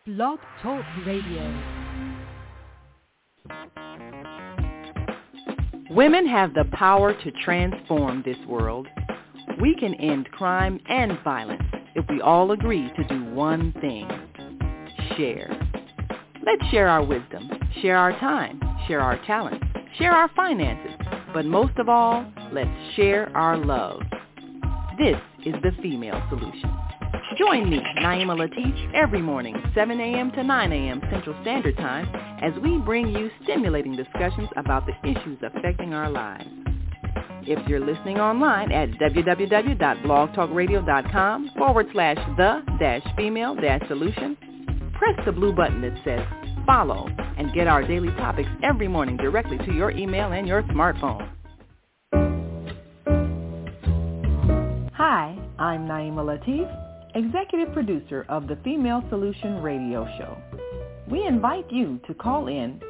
Blog Talk Radio. Women have the power to transform this world. We can end crime and violence if we all agree to do one thing: share. Let's share our wisdom, share our time, share our talents, share our finances, but most of all, let's share our love. This is the Female Solution. Join me, Naima Latif, every morning, 7 a.m. to 9 a.m. Central Standard Time, as we bring you stimulating discussions about the issues affecting our lives. If you're listening online at www.blogtalkradio.com/the-female-solution, press the blue button that says follow and get our daily topics every morning directly to your email and your smartphone. Hi, I'm Naima Latif, Executive Producer of the Female Solution Radio Show. We invite you to call in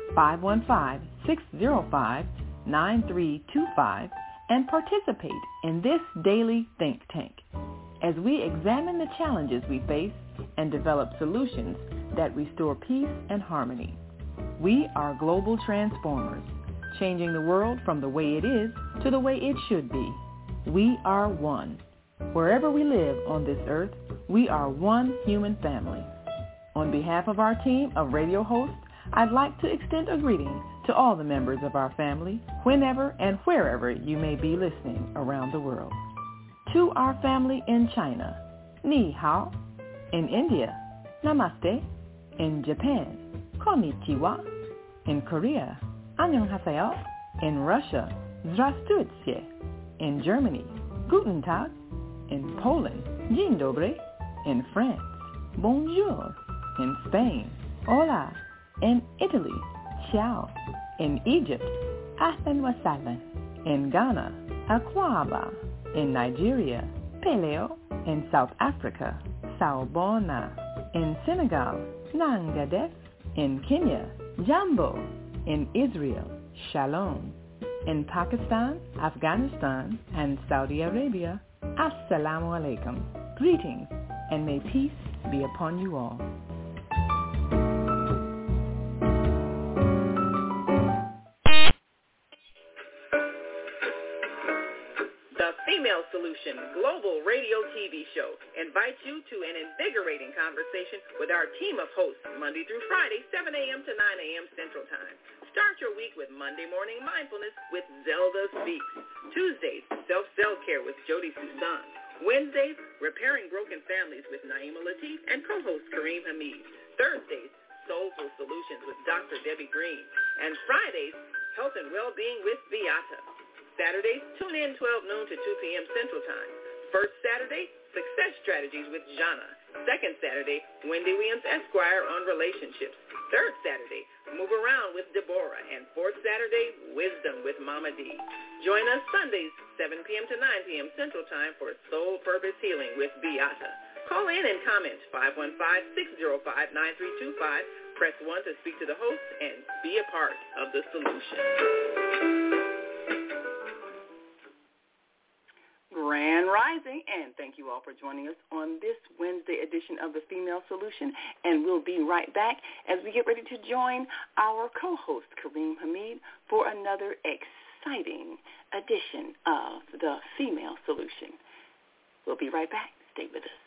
515-605-9325 and participate in this daily think tank as we examine the challenges we face and develop solutions that restore peace and harmony. We are global transformers, changing the world from the way it is to the way it should be. We are one. Wherever we live on this earth, we are one human family. On behalf of our team of radio hosts, I'd like to extend a greeting to all the members of our family, whenever and wherever you may be listening around the world. To our family in China, Ni Hao. In India, Namaste. In Japan, Konnichiwa. In Korea, Annyeonghaseyo. In Russia, Здравствуйте. In Germany, Guten Tag. In Poland, Dzień dobry. In France, Bonjour. In Spain, Hola. In Italy, Ciao. In Egypt, Ahlan wa sahlan. In Ghana, Akwaba. In Nigeria, Peleo. In South Africa, Sawubona. In Senegal, Nangadef. In Kenya, Jambo. In Israel, Shalom. In Pakistan, Afghanistan, and Saudi Arabia, Assalamu alaikum. Greetings, and may peace be upon you all. The Female Solution Global Radio TV Show invites you to an invigorating conversation with our team of hosts Monday through Friday, 7 a.m. to 9 a.m. Central Time. Start your week with Monday Morning Mindfulness with Zelda Speaks. Tuesdays, Self-Care with Jody Susan. Wednesdays, Repairing Broken Families with Naima Latif and co-host Kareem Hamid. Thursdays, Soulful Solutions with Dr. Debbie Green. And Fridays, Health and Wellbeing with Beata. Saturdays, tune in 12 noon to 2 p.m. Central Time. First Saturday, Success Strategies with Jana. Second Saturday, Wendy Williams Esquire on Relationships. Third Saturday, Move Around with Deborah. And fourth Saturday, Wisdom with Mama D. Join us Sundays, 7 p.m. to 9 p.m. Central Time for Soul Purpose Healing with Beata. Call in and comment 515-605-9325. Press 1 to speak to the host and be a part of the solution. Grand Rising, and thank you all for joining us on this Wednesday edition of the Female Solution, and we'll be right back as we get ready to join our co-host, Kareem Hamid, for another exciting edition of the Female Solution. We'll be right back. Stay with us.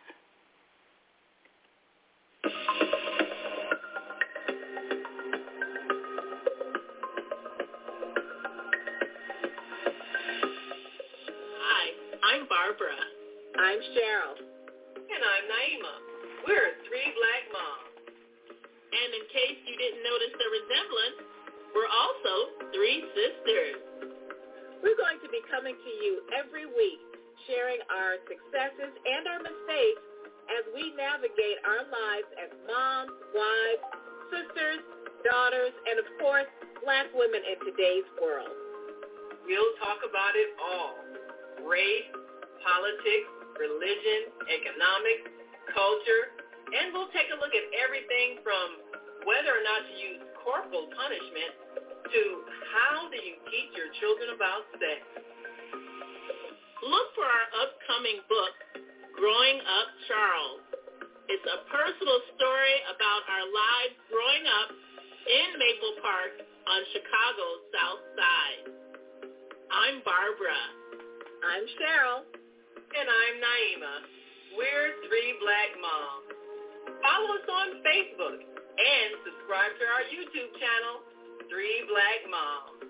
I'm Barbara. I'm Cheryl. And I'm Naima. We're three black moms. And in case you didn't notice the resemblance, we're also three sisters. We're going to be coming to you every week, sharing our successes and our mistakes as we navigate our lives as moms, wives, sisters, daughters, and of course, black women in today's world. We'll talk about it all. Race, politics, religion, economics, culture, and we'll take a look at everything from whether or not to use corporal punishment to how do you teach your children about sex. Look for our upcoming book, Growing Up Charles. It's a personal story about our lives growing up in Maple Park on Chicago's South Side. I'm Barbara. I'm Cheryl. And I'm Naima. We're Three Black Moms. Follow us on Facebook and subscribe to our YouTube channel, Three Black Moms.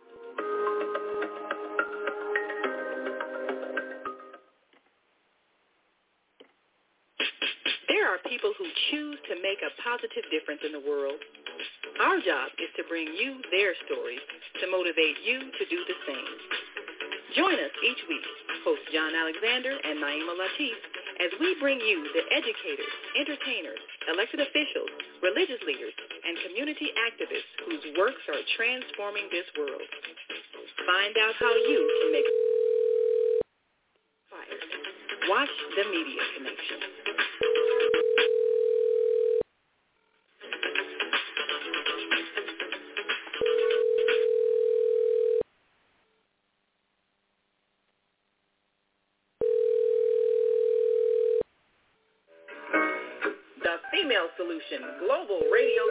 There are people who choose to make a positive difference in the world. Our job is to bring you their stories to motivate you to do the same. Join us each week, host John Alexander and Naima Latif, as we bring you the educators, entertainers, elected officials, religious leaders, and community activists whose works are transforming this world. Find out how you can make a fire. Watch The Media Connection. Female Solution Global Radio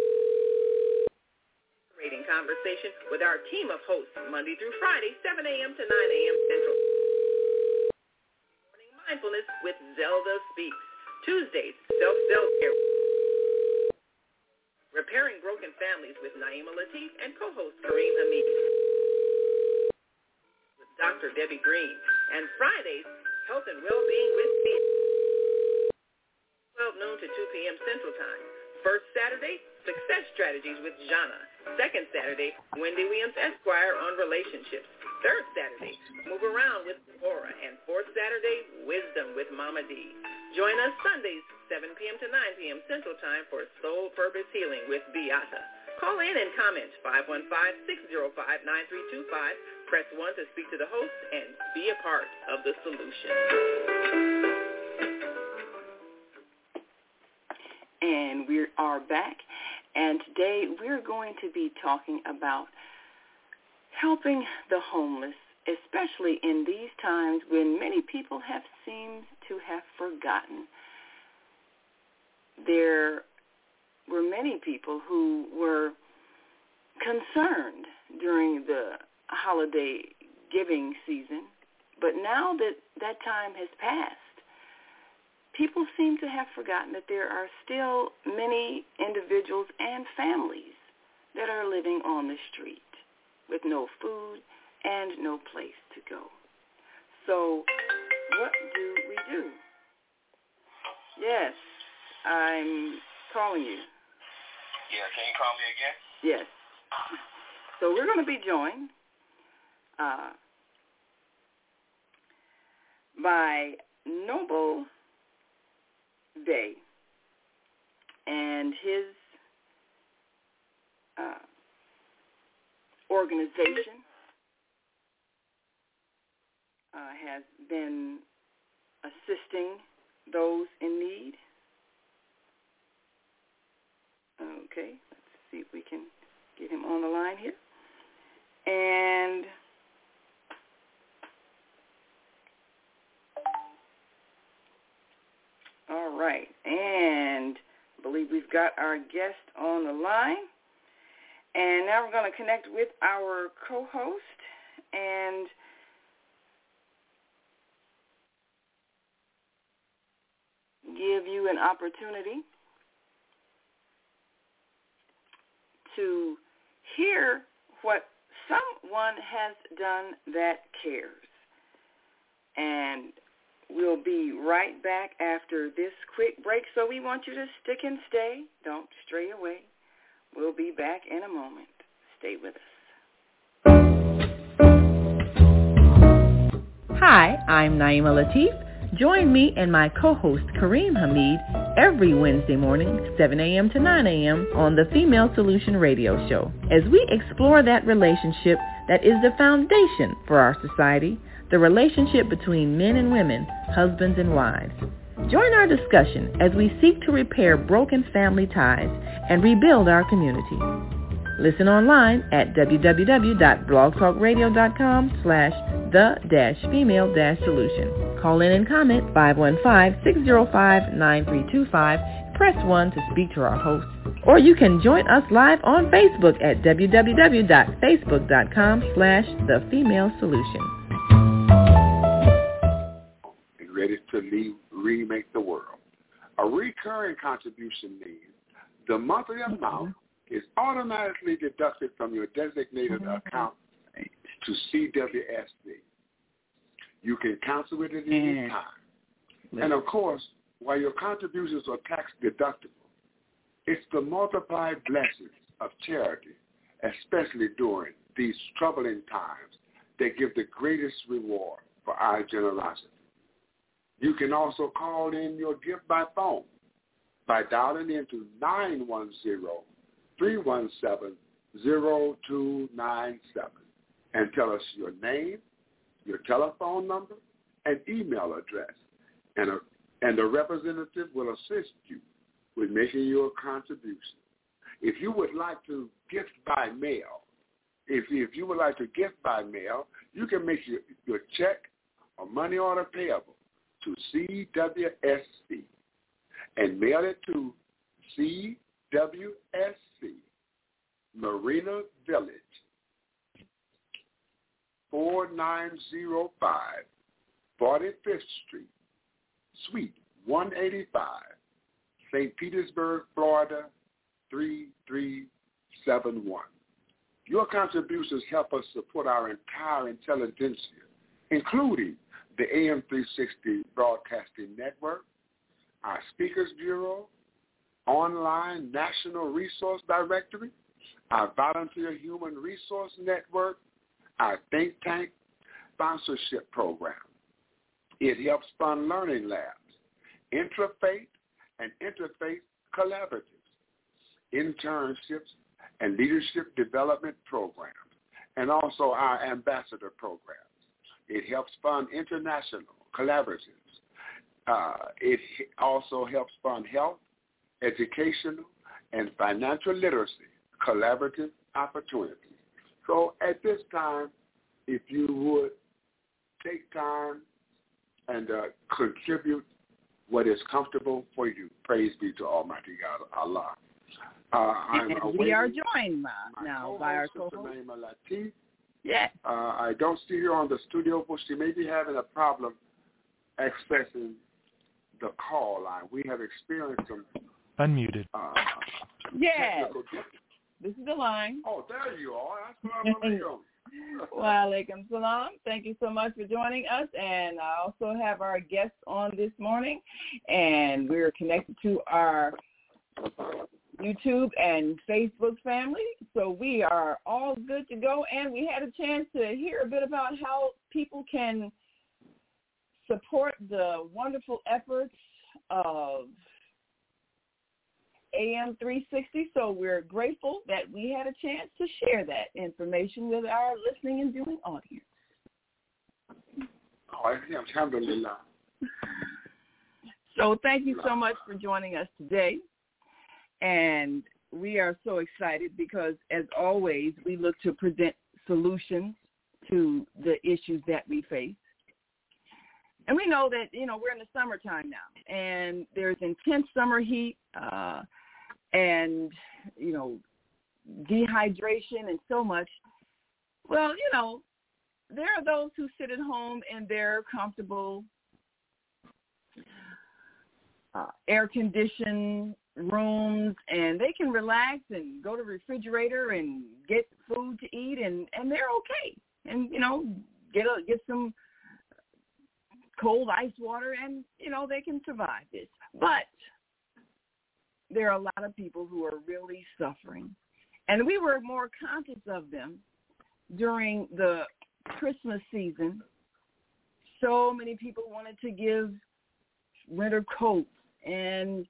rating conversation with our team of hosts Monday through Friday, 7 a.m. to 9 a.m. Central. Morning Mindfulness with Zelda Speaks. Tuesdays, Self-Care. Repairing Broken Families with Naima Latif and co-host Kareem Hamid. With Dr. Debbie Green. And Fridays, Health and Wellbeing with Thea. 12 noon to 2 p.m. Central Time. First Saturday, Success Strategies with Jana. Second Saturday, Wendy Williams Esquire on Relationships. Third Saturday, Move Around with Aura. And fourth Saturday, Wisdom with Mama D. Join us Sundays, 7 p.m. to 9 p.m. Central Time for Soul Purpose Healing with Beata. Call in and comment 515-605-9325. Press 1 to speak to the host and be a part of the solution. And we are back, and today we're going to be talking about helping the homeless, especially in these times when many people have seemed to have forgotten. There were many people who were concerned during the holiday giving season, but now that that time has passed, people seem to have forgotten that there are still many individuals and families that are living on the street with no food and no place to go. So what do we do? Yes, I'm calling you. Yeah, can you call me again? Yes. So we're going to be joined by Noble Day and his organization has been assisting those in need. Okay, let's see if we can get him on the line here. And all right, and I believe we've got our guest on the line. And now we're going to connect with our co-host and give you an opportunity to hear what someone has done that cares. And we'll be right back after this quick break, so we want you to stick and stay. Don't stray away. We'll be back in a moment. Stay with us. Hi, I'm Naima Latif. Join me and my co-host Kareem Hamid every Wednesday morning, 7 a.m. to 9 a.m. on the Female Solution Radio Show, as we explore that relationship that is the foundation for our society, the relationship between men and women, husbands and wives. Join our discussion as we seek to repair broken family ties and rebuild our community. Listen online at www.blogtalkradio.com/ the-female-solution. Call in and comment 515-605-9325. Press 1 to speak to our host. Or you can join us live on Facebook at www.facebook.com/thefemalesolution. And ready to remake the world. A recurring contribution means the monthly amount is automatically deducted from your designated account to CWSC. You can cancel it at any time. And of course, while your contributions are tax deductible, it's the multiplied blessings of charity, especially during these troubling times, that give the greatest reward for our generosity. You can also call in your gift by phone by dialing into 910-317-0297 and tell us your name, your telephone number, and email address, and a representative will assist you with making your contribution. If you would like to gift by mail, you can make your check or money order payable to CWSC and mail it to CWSC, Marina Village, 4905 45th Street, Suite 185, St. Petersburg, Florida, 3371. Your contributions help us support our entire intelligentsia, including the AM 360 Broadcasting Network, our Speakers Bureau, online National Resource Directory, our Volunteer Human Resource Network, our think tank sponsorship program. It helps fund learning labs, interfaith and interfaith collaboratives, internships and leadership development programs, and also our ambassador programs. It helps fund international collaboratives. It also helps fund health, educational, and financial literacy collaborative opportunities. So at this time, if you would take time and contribute what is comfortable for you. Praise be to Almighty God, Allah. We are joined now by our co-host, Naima Latif. Yes. I don't see her on the studio, but she may be having a problem accessing the call line. We have experienced some unmuted. Yes. This is the line. Oh, there you are. That's what I'm going to do. Wa alaikum salam. Thank you so much for joining us. And I also have our guests on this morning. And we're connected to our YouTube and Facebook family. So we are all good to go. And we had a chance to hear a bit about how people can support the wonderful efforts of AM 360, so we're grateful that we had a chance to share that information with our listening and viewing audience. Alhamdulillah. So thank you so much for joining us today. And we are so excited because, as always, we look to present solutions to the issues that we face. And we know that, we're in the summertime now, and there's intense summer heat, and, dehydration and so much. Well, there are those who sit at home in their comfortable air-conditioned rooms, and they can relax and go to the refrigerator and get food to eat, and they're okay. And, get some cold ice water, and, they can survive this. But there are a lot of people who are really suffering. And we were more conscious of them during the Christmas season. So many people wanted to give winter coats and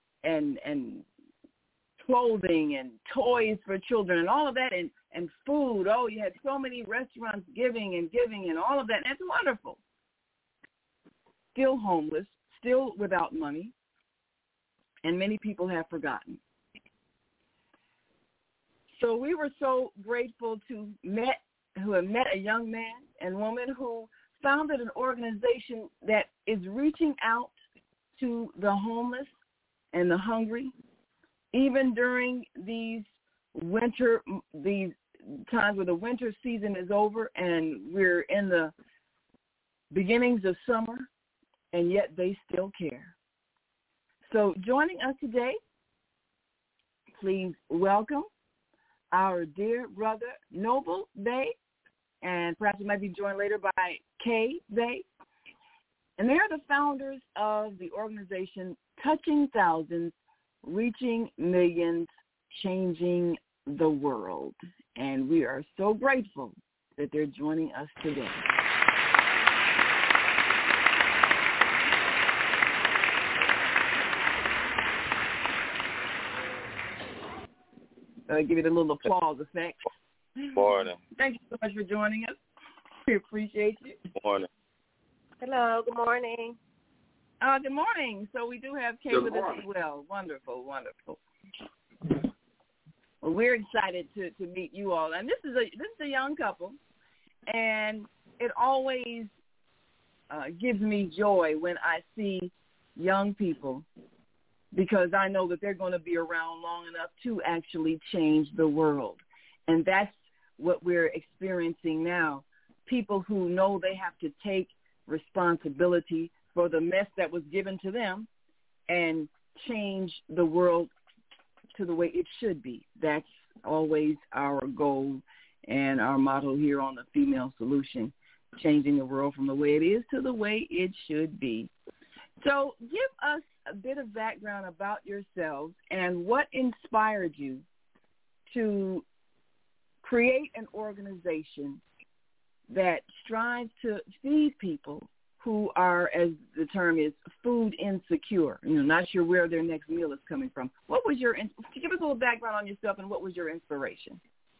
clothing and toys for children and all of that, and food. Oh, you had so many restaurants giving and all of that. That's wonderful. Still homeless, still without money, and many people have forgotten. So we were so grateful to met who have met a young man and woman who founded an organization that is reaching out to the homeless and the hungry, even during these times where the winter season is over and we're in the beginnings of summer, and yet they still care. So joining us today, please welcome our dear brother, Noble Bey, and perhaps he might be joined later by Kay Bey. And they are the founders of the organization Touching Thousands, Reaching Millions, Changing the World. And we are so grateful that they're joining us today. Give it a little applause effect. Morning. Thank you so much for joining us. We appreciate you. Morning. Hello, good morning. Good morning. So we do have Kay with us as well. Wonderful, wonderful. Well, we're excited to meet you all. And this is a young couple, and it always gives me joy when I see young people, because I know that they're going to be around long enough to actually change the world. And that's what we're experiencing now. People who know they have to take responsibility for the mess that was given to them and change the world to the way it should be. That's always our goal and our motto here on the Female Solution, changing the world from the way it is to the way it should be. So give us a bit of background about yourselves and what inspired you to create an organization that strives to feed people who are, as the term is, food insecure, not sure where their next meal is coming from. What was give us a little background on yourself and what was your inspiration?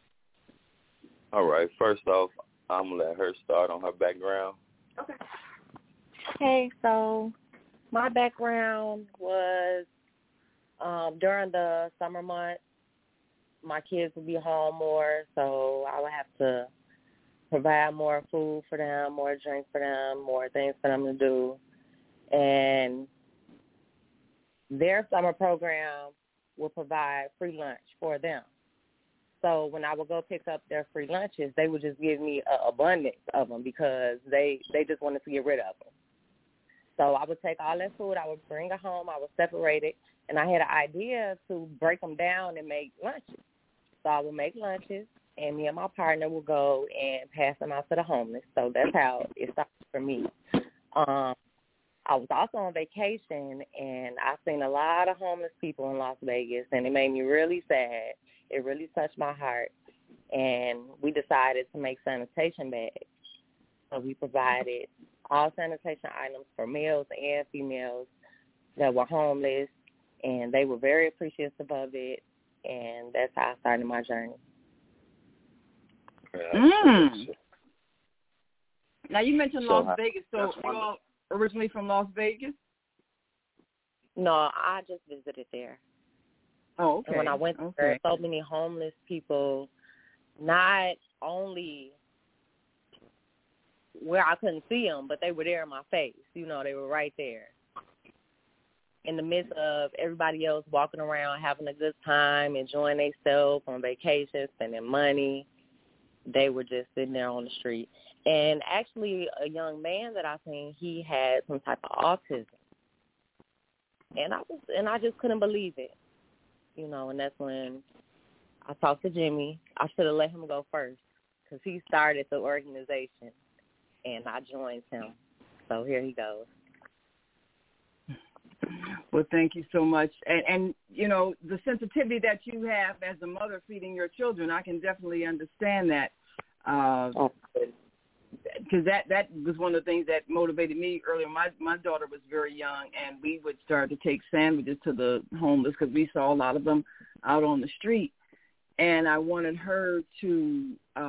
All right. First off, I'm going to let her start on her background. Okay. Okay, so my background was during the summer months, my kids would be home more, so I would have to provide more food for them, more drink for them, more things for them to do. And their summer program will provide free lunch for them. So when I would go pick up their free lunches, they would just give me an abundance of them because they just wanted to get rid of them. So I would take all that food, I would bring it home, I would separate it, and I had an idea to break them down and make lunches. So I would make lunches, and me and my partner would go and pass them out to the homeless. So that's how it started for me. I was also on vacation, and I seen a lot of homeless people in Las Vegas, and it made me really sad. It really touched my heart, and we decided to make sanitation bags. So we provided all sanitation items for males and females that were homeless, and they were very appreciative of it, and that's how I started my journey. Now, you mentioned Las Vegas, so you all originally from Las Vegas? No, I just visited there. Oh, okay. And when I went there, so many homeless people, not only where I couldn't see them, but they were there in my face. They were right there. In the midst of everybody else walking around, having a good time, enjoying themselves on vacation, spending money, they were just sitting there on the street. And actually, a young man that I seen, he had some type of autism. And I just couldn't believe it. And that's when I talked to Jimmy. I should have let him go first because he started the organization, and I joined him. So here he goes. Well, thank you so much. And the sensitivity that you have as a mother feeding your children, I can definitely understand that. Because that was one of the things that motivated me earlier. My daughter was very young, and we would start to take sandwiches to the homeless because we saw a lot of them out on the street. And I wanted her to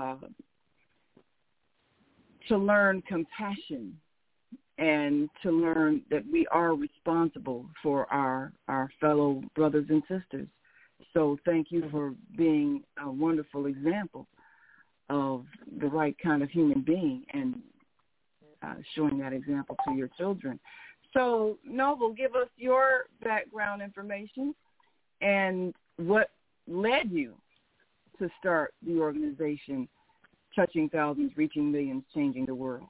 learn compassion and to learn that we are responsible for our fellow brothers and sisters. So thank you for being a wonderful example. of the right kind of human being and showing that example to your children. So, Noble, give us your background information and what led you to start the organization Touching Thousands, Reaching Millions, Changing the World.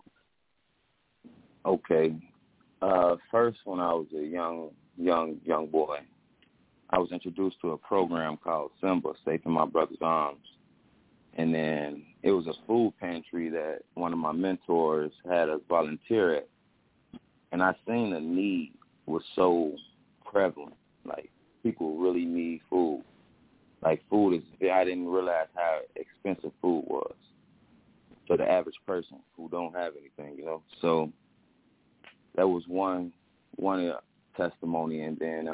Okay. First, when I was a young boy, I was introduced to a program called Simba, Safe in My Brother's Arms. And then it was a food pantry that one of my mentors had us volunteer at. And I seen the need was so prevalent. Like, people really need food. Like, food is, I didn't realize how expensive food was for the average person who don't have anything, you know. So that was one testimony. And then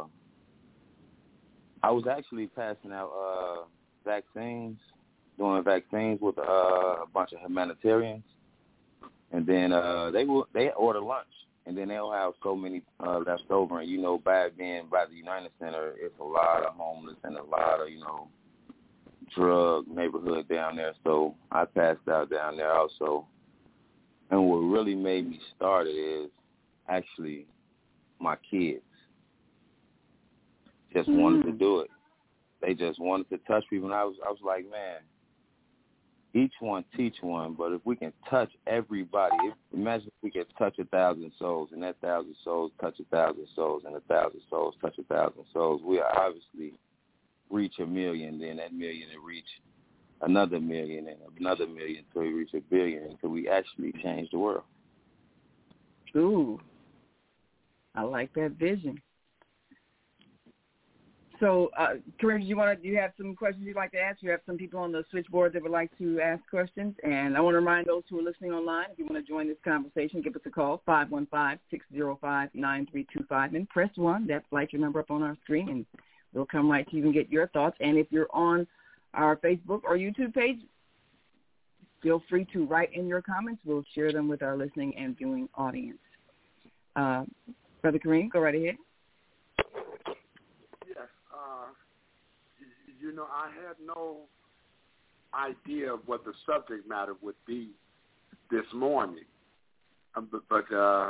I was actually passing out vaccines, doing vaccines with a bunch of humanitarians. And then they order lunch, and then they'll have so many left over. And, you know, by the United Center, it's a lot of homeless and a lot of, you know, drug neighborhood down there. So I passed out down there also. And what really made me start it is actually my kids just wanted to do it. They just wanted to touch people. And I was like, man, each one teach one, but if we can touch everybody, imagine if we could touch 1,000 souls, and that 1,000 souls touch 1,000 souls, and 1,000 souls touch 1,000 souls. We obviously reach 1 million, then that million will reach another million, and another million until we reach 1 billion, until we actually change the world. Ooh, I like that vision. So, Kareem, do you have some questions you'd like to ask? You have some people on the switchboard that would like to ask questions. And I want to remind those who are listening online, if you want to join this conversation, give us a call, 515-605-9325, and press 1. That's like your number up on our screen, and we'll come right to you and get your thoughts. And if you're on our Facebook or YouTube page, feel free to write in your comments. We'll share them with our listening and viewing audience. Brother Kareem, go right ahead. You know, I had no idea of what the subject matter would be this morning, but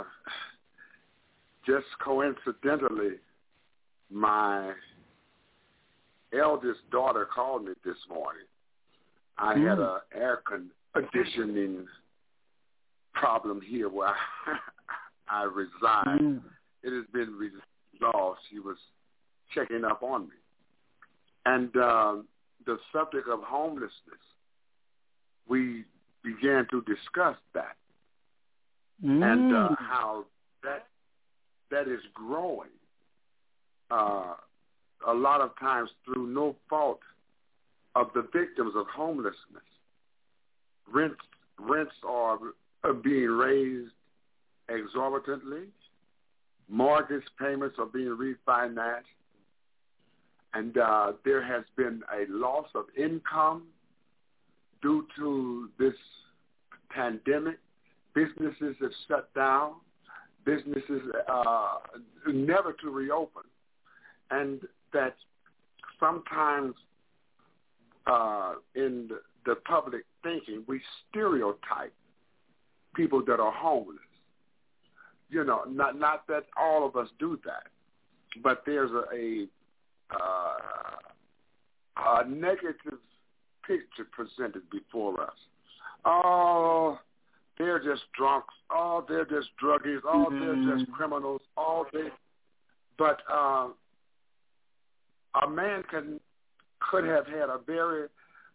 just coincidentally, my eldest daughter called me this morning. I had an air conditioning problem here where I reside. It has been resolved. She was checking up on me. And the subject of homelessness, we began to discuss that and how that is growing a lot of times through no fault of the victims of homelessness. Rents are being raised exorbitantly. Mortgage payments are being refinanced. And there has been a loss of income due to this pandemic. Businesses have shut down. Businesses never to reopen. And that sometimes in the public thinking, we stereotype people that are homeless. You know, not that all of us do that, but there's a negative picture presented before us. Oh, they're just drunks. Oh, they're just druggies. Oh, they're just criminals. But a man could have had a very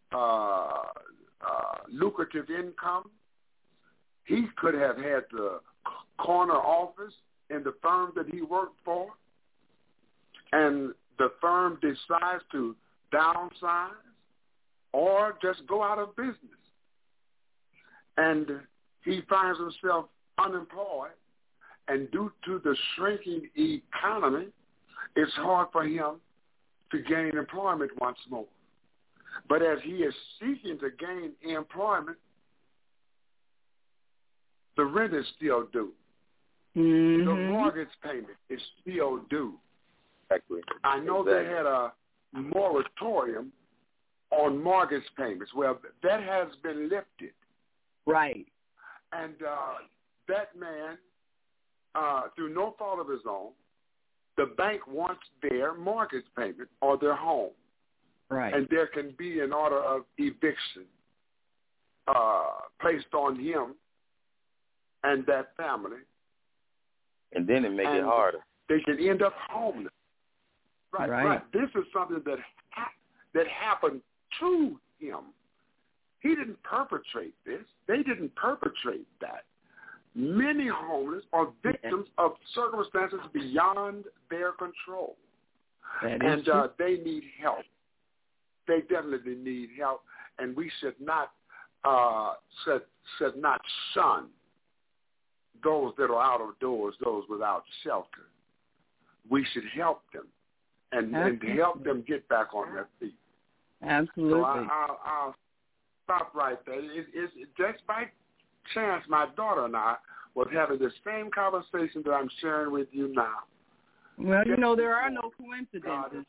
lucrative income. He could have had the corner office in the firm that he worked for, and the firm decides to downsize or just go out of business. And he finds himself unemployed, and due to the shrinking economy, it's hard for him to gain employment once more. But as he is seeking to gain employment, the rent is still due. The mortgage payment is still due. Exactly. I know they had a moratorium on mortgage payments. Well, that has been lifted. Right. And that man, through no fault of his own, the bank wants their mortgage payment or their home. Right. And there can be an order of eviction placed on him and that family. And then it makes it harder. They can end up homeless. Right. This is something that happened to him. He didn't perpetrate this. They didn't perpetrate that. Many homeless are victims of circumstances beyond their control. And they need help. They definitely need help, and we should not shun those that are out of doors, those without shelter. We should help them and help them get back on their feet. Absolutely. So I'll stop right there. It's just by chance my daughter and I was having the same conversation that I'm sharing with you now. Well, there are no coincidences.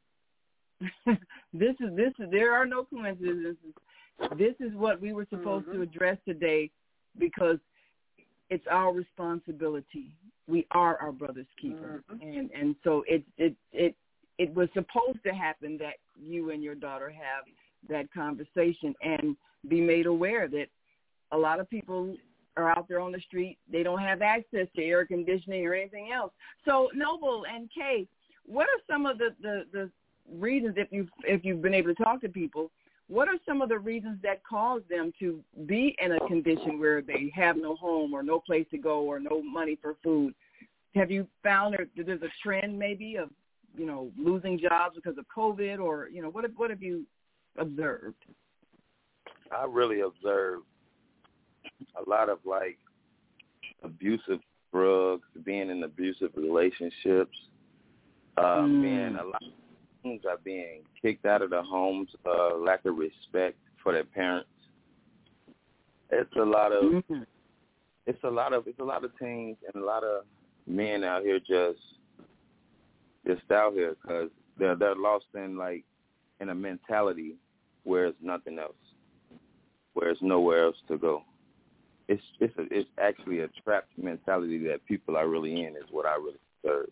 There are no coincidences. This is what we were supposed to address today, because it's our responsibility. We are our brother's keeper, and so it was supposed to happen that you and your daughter have that conversation and be made aware that a lot of people are out there on the street. They don't have access to air conditioning or anything else. So Noble and Kay, what are some of the reasons, if you've been able to talk to people, what are some of the reasons that cause them to be in a condition where they have no home or no place to go or no money for food? Have you found that there's a trend maybe of, losing jobs because of COVID, or, what have you observed? I really observed a lot of abusive drugs, being in abusive relationships, being a lot of teens are being kicked out of their homes, lack of respect for their parents. It's a lot of teens and a lot of men out here just out here because they're lost in a mentality where it's nothing else, where it's nowhere else to go. It's actually a trapped mentality that people are really in, is what I really observe.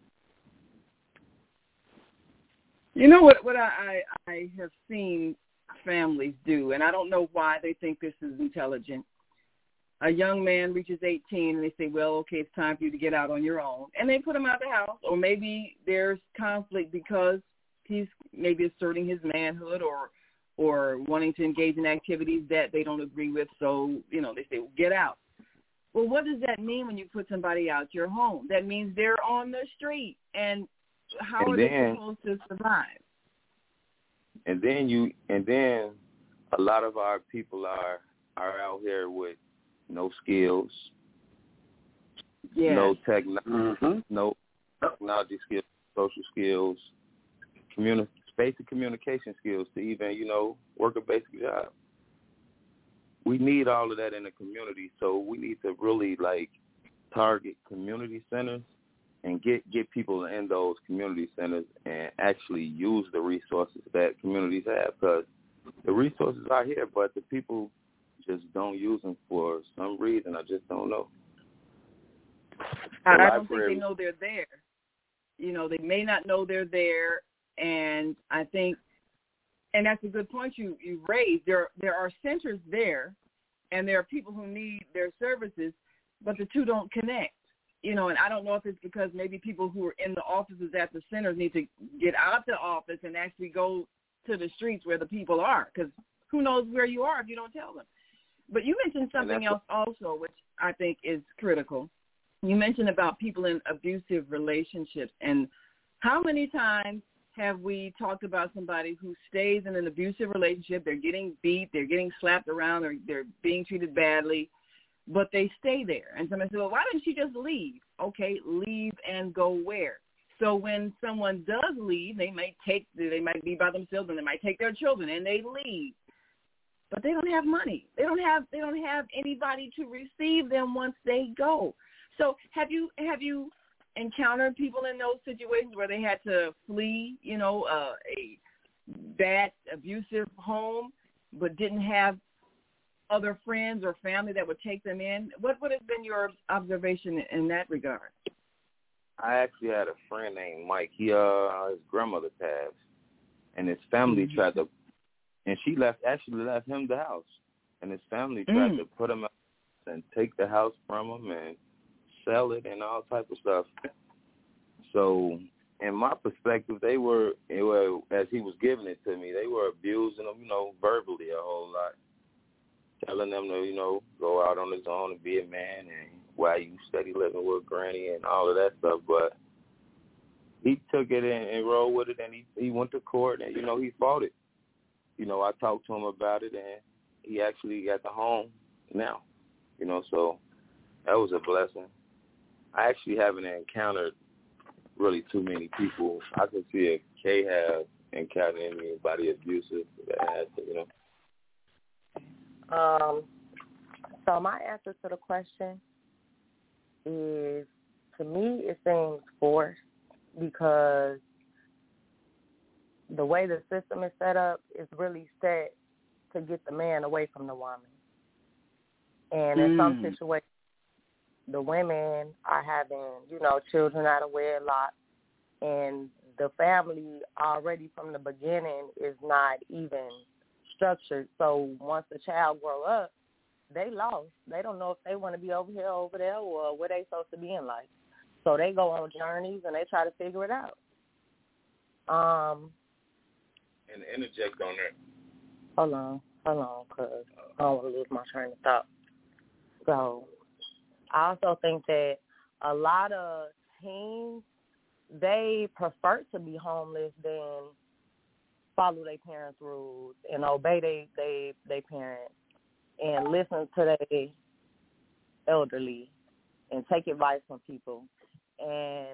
You know what I have seen families do, and I don't know why they think this is intelligent. A young man reaches 18 and they say, well, okay, it's time for you to get out on your own. And they put him out of the house, or maybe there's conflict because he's maybe asserting his manhood or wanting to engage in activities that they don't agree with. So, they say, well, get out. Well, what does that mean when you put somebody out your home? That means they're on the street. And how are they supposed to survive? And then a lot of our people are out here with no skills, no technology skills, social skills, basic communication skills to even, work a basic job. We need all of that in the community, so we need to really target community centers and get people in those community centers and actually use the resources that communities have, because the resources are here, but the people just don't use them for some reason. I just don't know. I don't think they know they're there. They may not know they're there, and I think, and that's a good point you raised. There are centers there, and there are people who need their services, but the two don't connect. And I don't know if it's because maybe people who are in the offices at the centers need to get out the office and actually go to the streets where the people are, because who knows where you are if you don't tell them. But you mentioned something else also, which I think is critical. You mentioned about people in abusive relationships, and how many times have we talked about somebody who stays in an abusive relationship? They're getting beat, they're getting slapped around, or they're being treated badly, but they stay there. And somebody says, well, why didn't she just leave? Okay, leave and go where? So when someone does leave, they might be by themselves, and they might take their children, and they leave. But they don't have money. They don't have anybody to receive them once they go. So have you encountered people in those situations where they had to flee, bad, abusive home, but didn't have other friends or family that would take them in? What would have been your observation in that regard? I actually had a friend named Mike. His grandmother passed, and his family tried to, and she left him the house, and his family tried to put him out and take the house from him and sell it and all type of stuff. So, in my perspective, they were, as he was giving it to me, they were abusing him, verbally a whole lot, telling them to, go out on his own and be a man, and while you steady living with Granny and all of that stuff. But he took it and rolled with it, and he went to court, and, he fought it. I talked to him about it, and he actually got the home now, so that was a blessing. I actually haven't encountered really too many people. I can see if Kay have encountered anybody abusive that has to, So my answer to the question is, to me, it seems forced, because the way the system is set up is really set to get the man away from the woman. And in some situations, the women are having, children out of wedlock, and the family already from the beginning is not even structured. So once the child grow up, they lost. They don't know if they want to be over here, over there, or where they supposed to be in life. So they go on journeys and they try to figure it out. And interject on that. Hold on, because I don't want to lose my train of thought. So I also think that a lot of teens, they prefer to be homeless than follow their parents' rules and obey their parents and listen to their elderly and take advice from people. And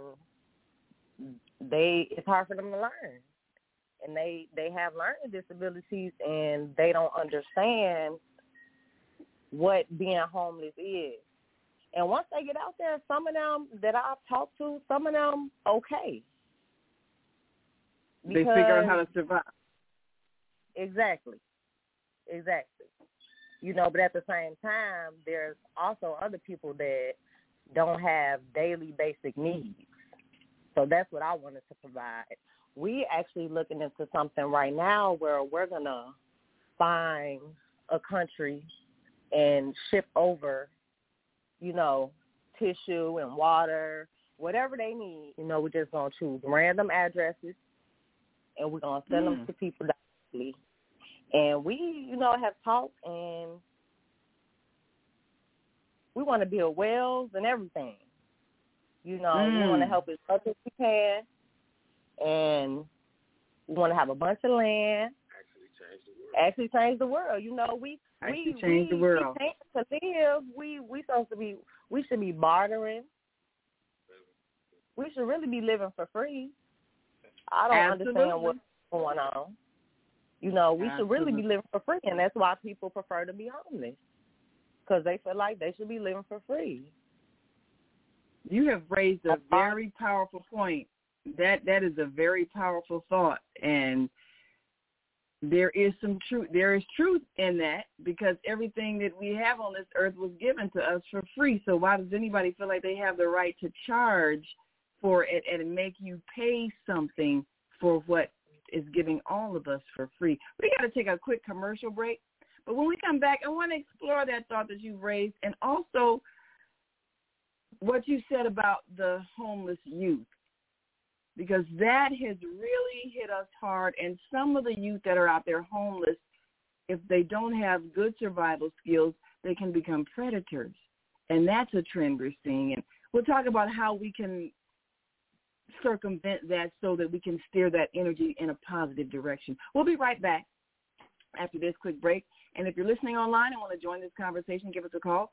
it's hard for them to learn. And they have learning disabilities, and they don't understand what being homeless is. And once they get out there, some of them that I've talked to, some of them okay. They figure out how to survive. Exactly. But at the same time, there's also other people that don't have daily basic needs. So that's what I wanted to provide. We actually looking into something right now where we're going to find a country and ship over, tissue and water, whatever they need. We're just going to choose random addresses, and we're going to send them to people directly. And we, have talked, and we want to build wells and everything. We want to help as much as we can, and we want to have a bunch of land. Actually change the world. We change the world. To live, we should be bartering. We should really be living for free. I don't understand what's going on. We should really be living for free, and that's why people prefer to be homeless, because they feel like they should be living for free. You have raised a very powerful point. That is a very powerful thought, and there is some truth. There is truth in that, because everything that we have on this earth was given to us for free. So why does anybody feel like they have the right to charge for it and make you pay something for what is giving all of us for free? We got to take a quick commercial break, but when we come back, I want to explore that thought that you've raised, and also what you said about the homeless youth, because that has really hit us hard. And some of the youth that are out there homeless, if they don't have good survival skills, they can become predators. And that's a trend we're seeing. And we'll talk about how we can circumvent that so that we can steer that energy in a positive direction. We'll be right back after this quick break. And if you're listening online and want to join this conversation, give us a call,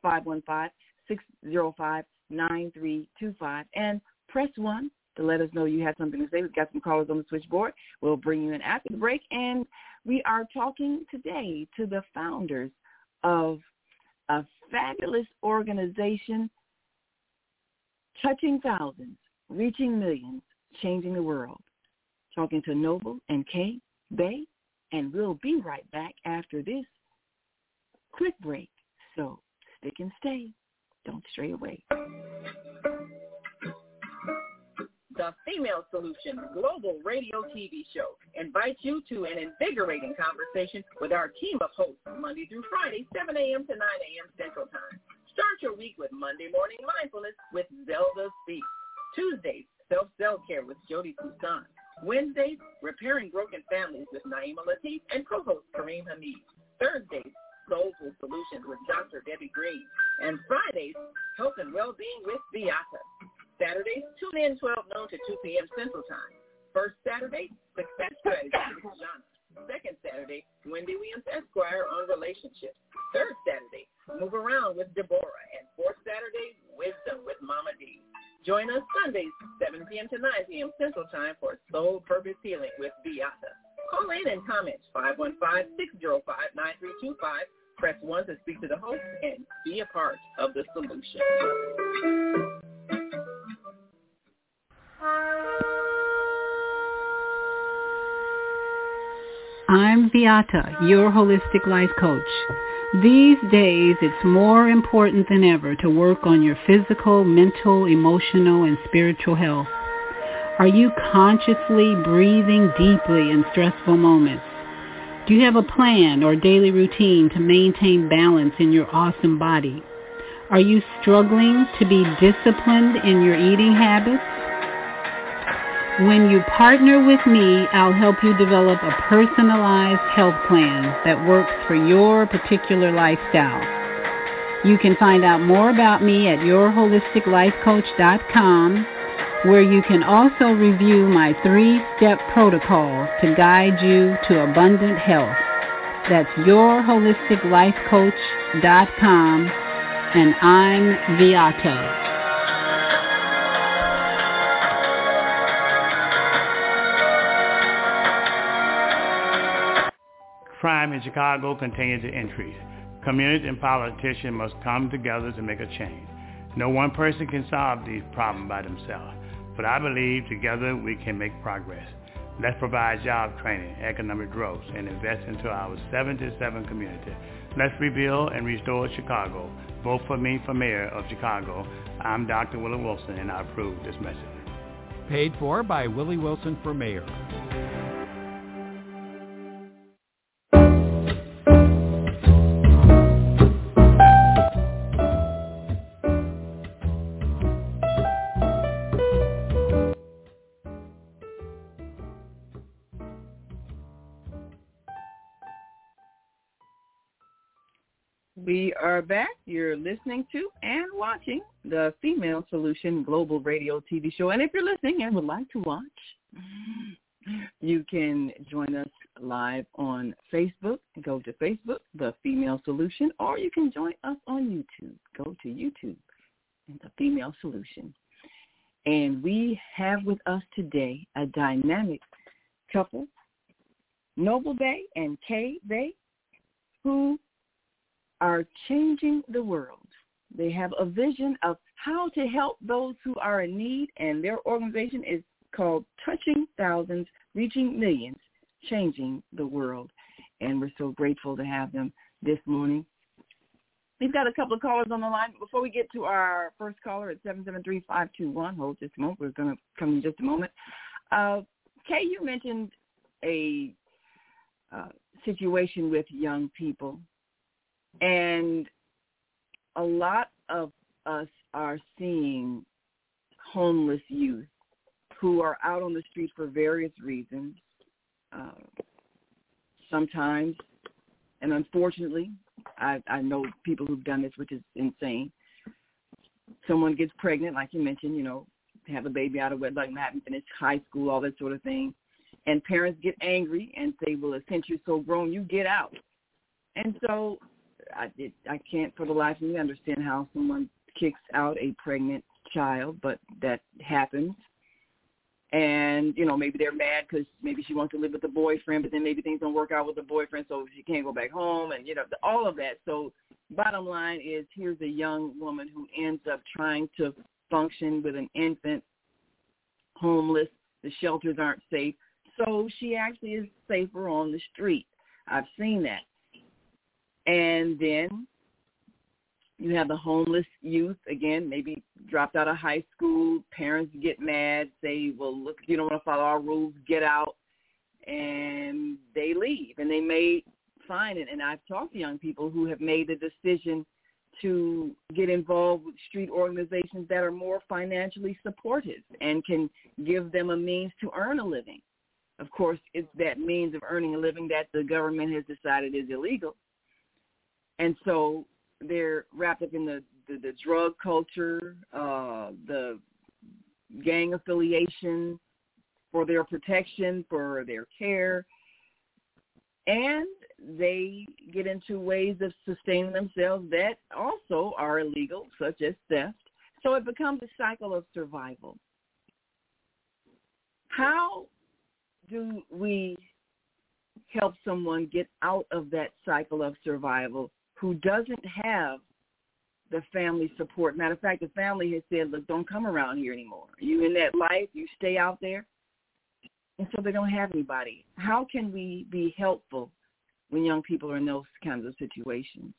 515-605-9325, and press 1 to let us know you have something to say. We've got some callers on the switchboard. We'll bring you in after the break. And we are talking today to the founders of a fabulous organization, touching thousands, reaching millions, changing the world. Talking to Noble and Kay Bay And we'll be right back after this quick break. So stick and stay. Don't stray away. The Female Solution Global Radio TV Show invites you to an invigorating conversation with our team of hosts Monday through Friday, 7 a.m. to 9 a.m. Central Time. Start your week with Monday Morning Mindfulness with Zelda Speaks. Tuesdays, Self-Care with Jody Poussin. Wednesdays, Repairing Broken Families with Naima Latif and co-host Kareem Hamid. Thursdays, Soulful Solutions with Dr. Debbie Green. And Fridays, Health and Wellbeing with Beata. Saturdays, tune in 12 noon to 2 p.m. Central Time. First Saturday, Success Strategy with Jana. Second Saturday, Wendy Williams Esquire on relationships. Third Saturday, Move Around with Deborah. And fourth Saturday, Wisdom with Mama D. Join us Sundays, 7 p.m. to 9 p.m. Central Time for Soul Purpose Healing with Beata. Call in and comment 515-605-9325. Press 1 to speak to the host and be a part of the solution. I'm Beata, your holistic life coach. These days, it's more important than ever to work on your physical, mental, emotional, and spiritual health. Are you consciously breathing deeply in stressful moments? Do you have a plan or daily routine to maintain balance in your awesome body? Are you struggling to be disciplined in your eating habits? When you partner with me, I'll help you develop a personalized health plan that works for your particular lifestyle. You can find out more about me at yourholisticlifecoach.com, where you can also review my 3-step protocol to guide you to abundant health. That's yourholisticlifecoach.com, and I'm Beata. Crime in Chicago continues to increase. Communities and politicians must come together to make a change. No one person can solve these problems by themselves, but I believe together we can make progress. Let's provide job training, economic growth, and invest into our 77 community. Let's rebuild and restore Chicago. Vote for me for mayor of Chicago. I'm Dr. Willie Wilson, and I approve this message. Paid for by Willie Wilson for mayor. We are back. You're listening to and watching the Female Solution Global Radio TV show. And if you're listening and would like to watch, you can join us live on Facebook. Go to Facebook, The Female Solution, or you can join us on YouTube. Go to YouTube and The Female Solution. And we have with us today a dynamic couple, Noble Bay and Kay Bay, who are changing the world. They have a vision of how to help those who are in need, and their organization is called Touching Thousands, Reaching Millions, Changing the World. And we're so grateful to have them this morning. We've got a couple of callers on the line. Before we get to our first caller at 773-521, hold just a moment. We're going to come in just a moment. Kay, you mentioned a situation with young people. And a lot of us are seeing homeless youth who are out on the street for various reasons. Sometimes, and unfortunately, I know people who've done this, which is insane. Someone gets pregnant, like you mentioned, have a baby out of wedlock, and haven't finished high school, all that sort of thing. And parents get angry and say, well, since you're so grown, you get out. And so I can't for the life of me understand how someone kicks out a pregnant child, but that happens. And, maybe they're mad because maybe she wants to live with a boyfriend, but then maybe things don't work out with the boyfriend, so she can't go back home, and, all of that. So bottom line is, here's a young woman who ends up trying to function with an infant, homeless. The shelters aren't safe. So she actually is safer on the street. I've seen that. And then you have the homeless youth, again, maybe dropped out of high school. Parents get mad, say, well, look, if you don't want to follow our rules, get out. And they leave. And they may find it. And I've talked to young people who have made the decision to get involved with street organizations that are more financially supportive and can give them a means to earn a living. Of course, it's that means of earning a living that the government has decided is illegal. And so they're wrapped up in the drug culture, the gang affiliation for their protection, for their care, and they get into ways of sustaining themselves that also are illegal, such as theft. So it becomes a cycle of survival. How do we help someone get out of that cycle of survival who doesn't have the family support? Matter of fact, the family has said, look, don't come around here anymore. You in that life, you stay out there. And so they don't have anybody. How can we be helpful when young people are in those kinds of situations?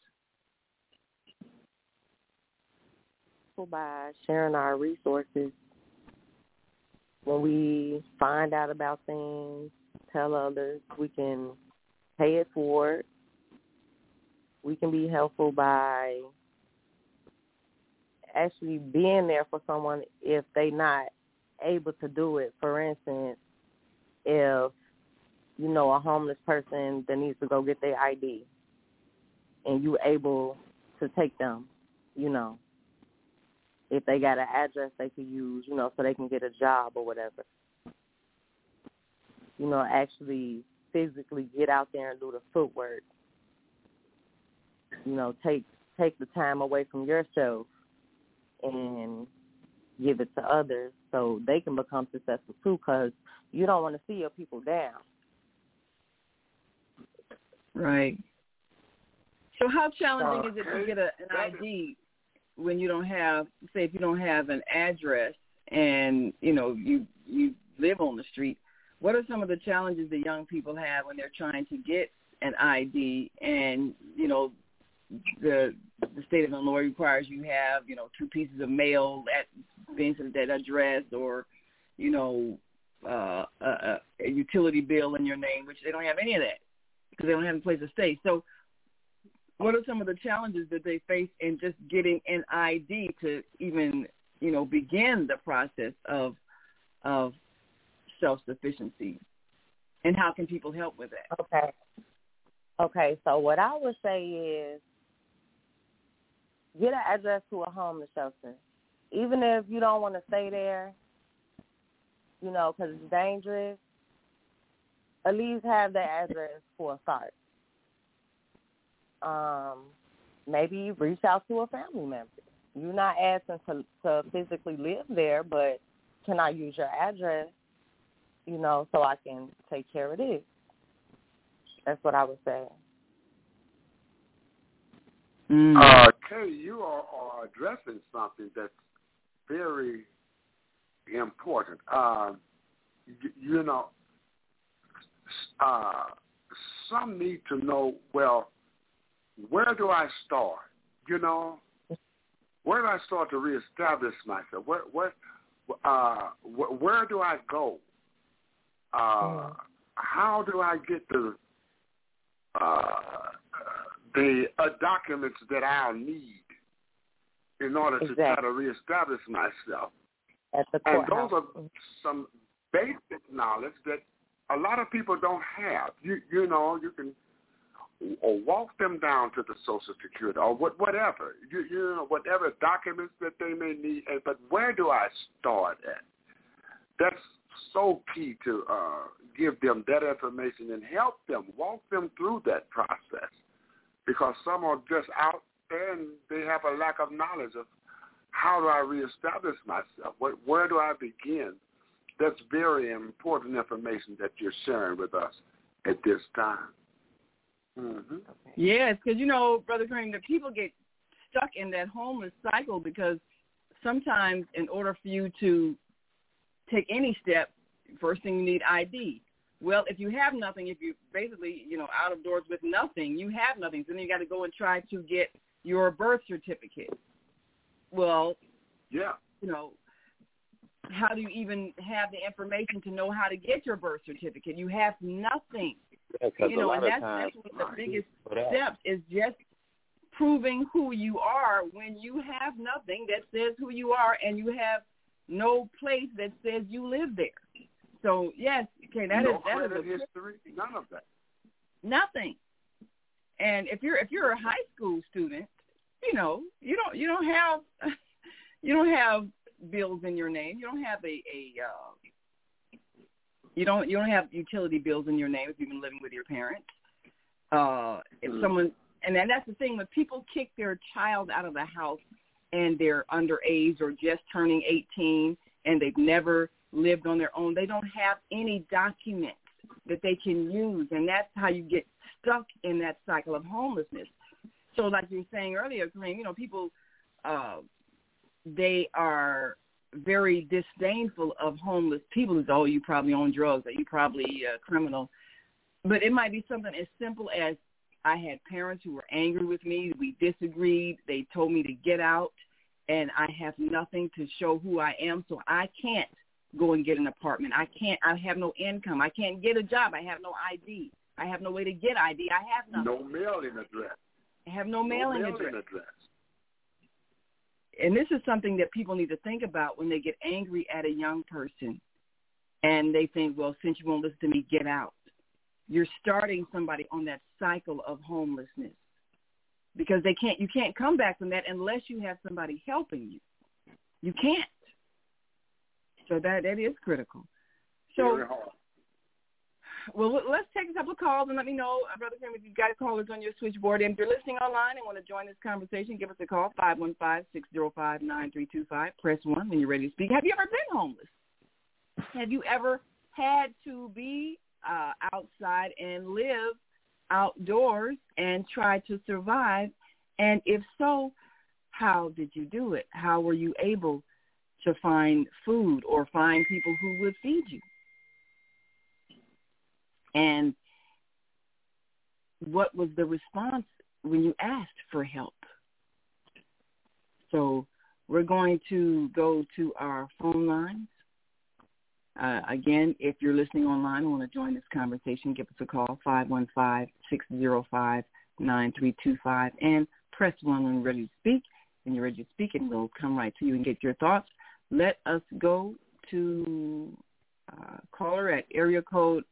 By sharing our resources. When we find out about things, tell others, we can pay it forward. We can be helpful by actually being there for someone if they're not able to do it. For instance, if you know a homeless person that needs to go get their ID and you able to take them, you know, if they got an address they could use, you know, so they can get a job or whatever. You know, actually physically get out there and do the footwork. You know, take the time away from yourself and give it to others so they can become successful too, because you don't want to see your people down. Right. So how challenging is it to get an ID when you don't have, say, if you don't have an address and, you know, you live on the street? What are some of the challenges that young people have when they're trying to get an ID and, you know, the state of Illinois requires you have, you know, 2 pieces of mail at being to that address, or, you know, a utility bill in your name, which they don't have any of that because they don't have a place to stay. So what are some of the challenges that they face in just getting an ID to even, you know, begin the process of self-sufficiency? And how can people help with that? Okay, so what I would say is get an address to a homeless shelter. Even if you don't want to stay there, you know, because it's dangerous, at least have that address for a start. Maybe reach out to a family member. You're not asking to physically live there, but can I use your address, you know, so I can take care of this? That's what I would say. Kay, you are addressing something that's very important. You know, some need to know, well, where do I start? You know, where do I start to reestablish myself? Where do I go? How do I get the documents that I'll need in order to try to reestablish myself? And those are some basic knowledge that a lot of people don't have. You know, you can walk them down to the Social Security or whatever, you know, whatever documents that they may need. But where do I start at? That's so key to give them that information and help them, walk them through that process, because some are just out there and they have a lack of knowledge of how do I reestablish myself? Where do I begin? That's very important information that you're sharing with us at this time. Mm-hmm. Yes, because, you know, Brother Kareem, the people get stuck in that homeless cycle because sometimes in order for you to take any step, first thing you need ID. Well, if you have nothing, if you basically, out of doors with nothing, you have nothing. So then you got to go and try to get your birth certificate. Well, yeah. How do you even have the information to know how to get your birth certificate? You have nothing. Yeah, And that's one of the biggest steps is just proving who you are when you have nothing that says who you are and you have no place that says you live there. So yes, okay, that is history, none of that. Nothing. And if you're a high school student, you don't have bills in your name. You don't have you don't have utility bills in your name if you've been living with your parents. If someone, and then that's the thing, when people kick their child out of the house and they're underage or just turning 18 and they've never lived on their own, they don't have any documents that they can use, and that's how you get stuck in that cycle of homelessness. So like you were saying earlier, Kareem, people, they are very disdainful of homeless people. As, oh, you probably on drugs, or you probably a criminal. But it might be something as simple as, I had parents who were angry with me. We disagreed. They told me to get out, and I have nothing to show who I am, so I can't go and get an apartment. I have no income. I can't get a job. I have no ID. I have no way to get ID. I have nothing. No mailing address. I have no mailing address. And this is something that people need to think about when they get angry at a young person and they think, well, since you won't listen to me, get out. You're starting somebody on that cycle of homelessness because you can't come back from that unless you have somebody helping you. You can't. So that is critical. So, well, let's take a couple of calls and let me know, Brother Kim, if you've got callers on your switchboard. And if you're listening online and want to join this conversation, give us a call, 515-605-9325. Press 1 when you're ready to speak. Have you ever been homeless? Have you ever had to be outside and live outdoors and try to survive? And if so, how did you do it? How were you able to find food or find people who would feed you? And what was the response when you asked for help? So we're going to go to our phone lines. Again, if you're listening online and want to join this conversation, give us a call, 515-605-9325, and press 1 when you're ready to speak. When you're ready to speak, and we'll come right to you and get your thoughts. Let us go to caller at area code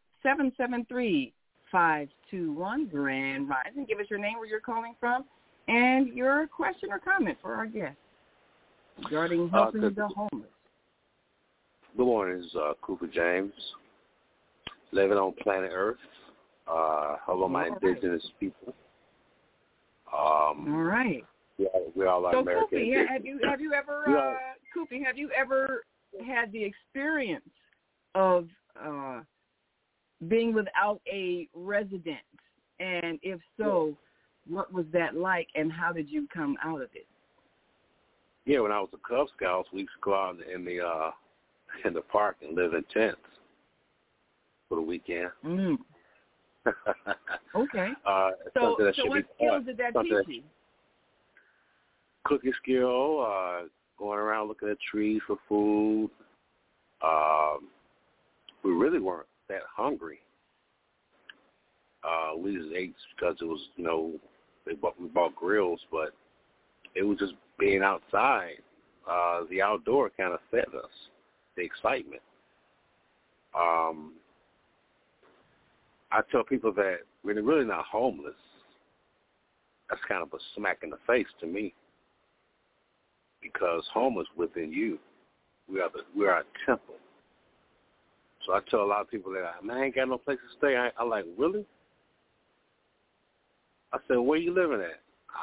773-521, Grand Rising. Give us your name, where you're calling from, and your question or comment for our guest regarding helping the homeless. Good morning. This is Cooper James, living on planet Earth. Hello, my indigenous people. All right. We all are American. So, Koopy, have you ever, Koopy, have you ever had the experience of being without a residence? And if so, what was that like, and how did you come out of it? Yeah, when I was a Cub Scout, we used to go out in the park and live in tents for the weekend. Mm. Okay. So what skills did that teach you? Cooking skill, going around looking at trees for food. We really weren't that hungry. We just ate because it was, we bought grills, but it was just being outside. The outdoor kind of fed us, the excitement. I tell people that when they're really not homeless, that's kind of a smack in the face to me, because home is within you. We are a temple. So I tell a lot of people that, man, I ain't got no place to stay. I like, really? I said, where you living at?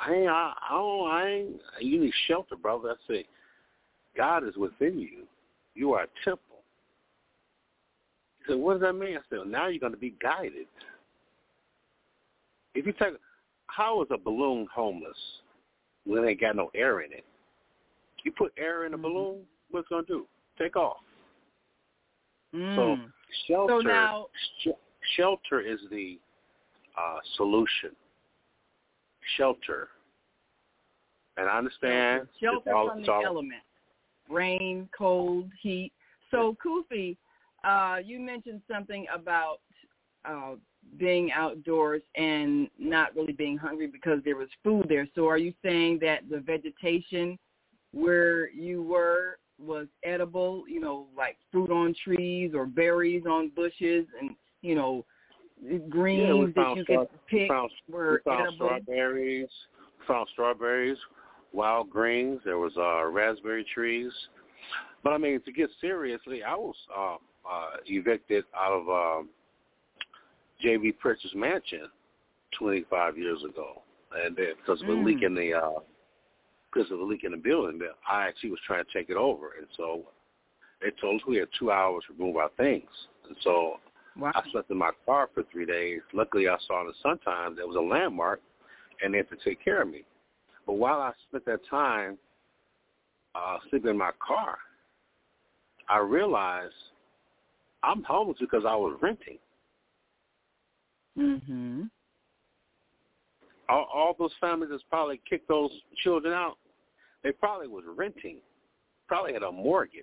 You need shelter, brother. I said, God is within you. You are a temple. He said, what does that mean? I said, well, now you're going to be guided. If you take, how is a balloon homeless when it ain't got no air in it? You put air in a balloon, what's it going to do? Take off. So Shelter. So now, shelter is the solution. Shelter. And I understand. Shelter from the elements. Rain, cold, heat. So, Kufi, you mentioned something about being outdoors and not really being hungry because there was food there. So are you saying that the vegetation where you were was edible, like fruit on trees or berries on bushes and, greens that you could pick were edible? We found strawberries, wild greens. There was raspberry trees. But, I mean, to get seriously, I was evicted out of J.B. Pritchard's mansion 25 years ago, and then because of a leak in the building, I actually was trying to take it over, and so they told us we had 2 hours to move our things, and so I slept in my car for 3 days. Luckily, I saw in the Sun Times there was a landmark, and they had to take care of me. But while I spent that time sleeping in my car, I realized I'm homeless because I was renting. Mm-hmm. All those families that's probably kicked those children out, they probably was renting, probably had a mortgage.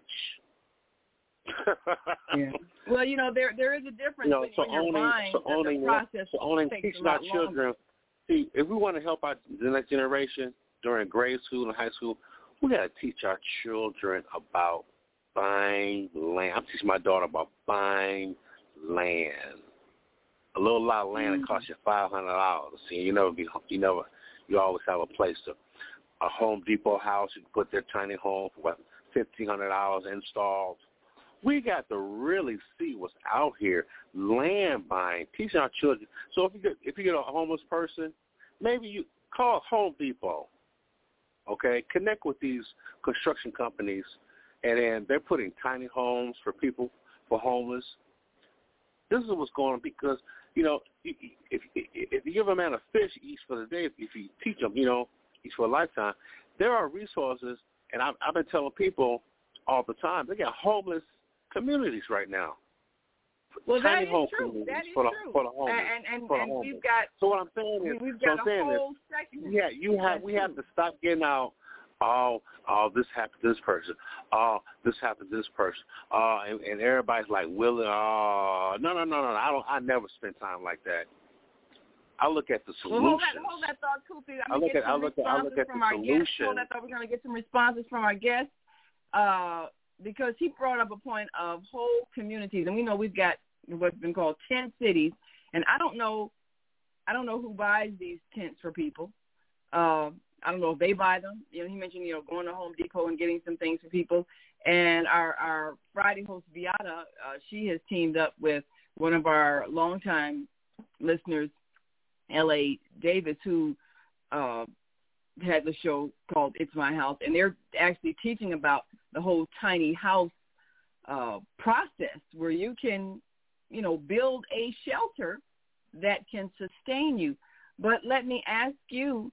Yeah. Well, there is a difference when you're buying. The process takes teaching our children. See, if we want to help out the next generation during grade school and high school, we got to teach our children about buying land. I'm teaching my daughter about buying land. A little lot of land that costs you $500. See, you always have a place a Home Depot house. You can put their tiny home for what, $1,500 installed. We got to really see what's out here. Land buying, teaching our children. So if you get a homeless person, maybe you call Home Depot. Okay, connect with these construction companies, and then they're putting tiny homes for people, for homeless. This is what's going on because, if you give a man a fish, he eats for the day. If you teach him, eats for a lifetime. There are resources, and I've been telling people all the time, they got homeless communities right now. Well, that is home true. That is for the true. homeless. And homeless. we've got. So what I'm saying is, we've got a whole section. Yeah, we have to stop getting out. Oh, this happened to this person. Oh, this happened to this person. And everybody's like willing. Oh, no. I never spend time like that. I look at the solutions. Well, hold that thought, Kufi. I look at the solutions. Hold that thought. We're going to get some responses from our guests because he brought up a point of whole communities, and we know we've got what's been called tent cities, and I don't know who buys these tents for people. I don't know if they buy them. He mentioned, going to Home Depot and getting some things for people. And our Friday host, Beata, she has teamed up with one of our longtime listeners, L.A. Davis, who had the show called It's My House. And they're actually teaching about the whole tiny house process where you can, build a shelter that can sustain you. But let me ask you,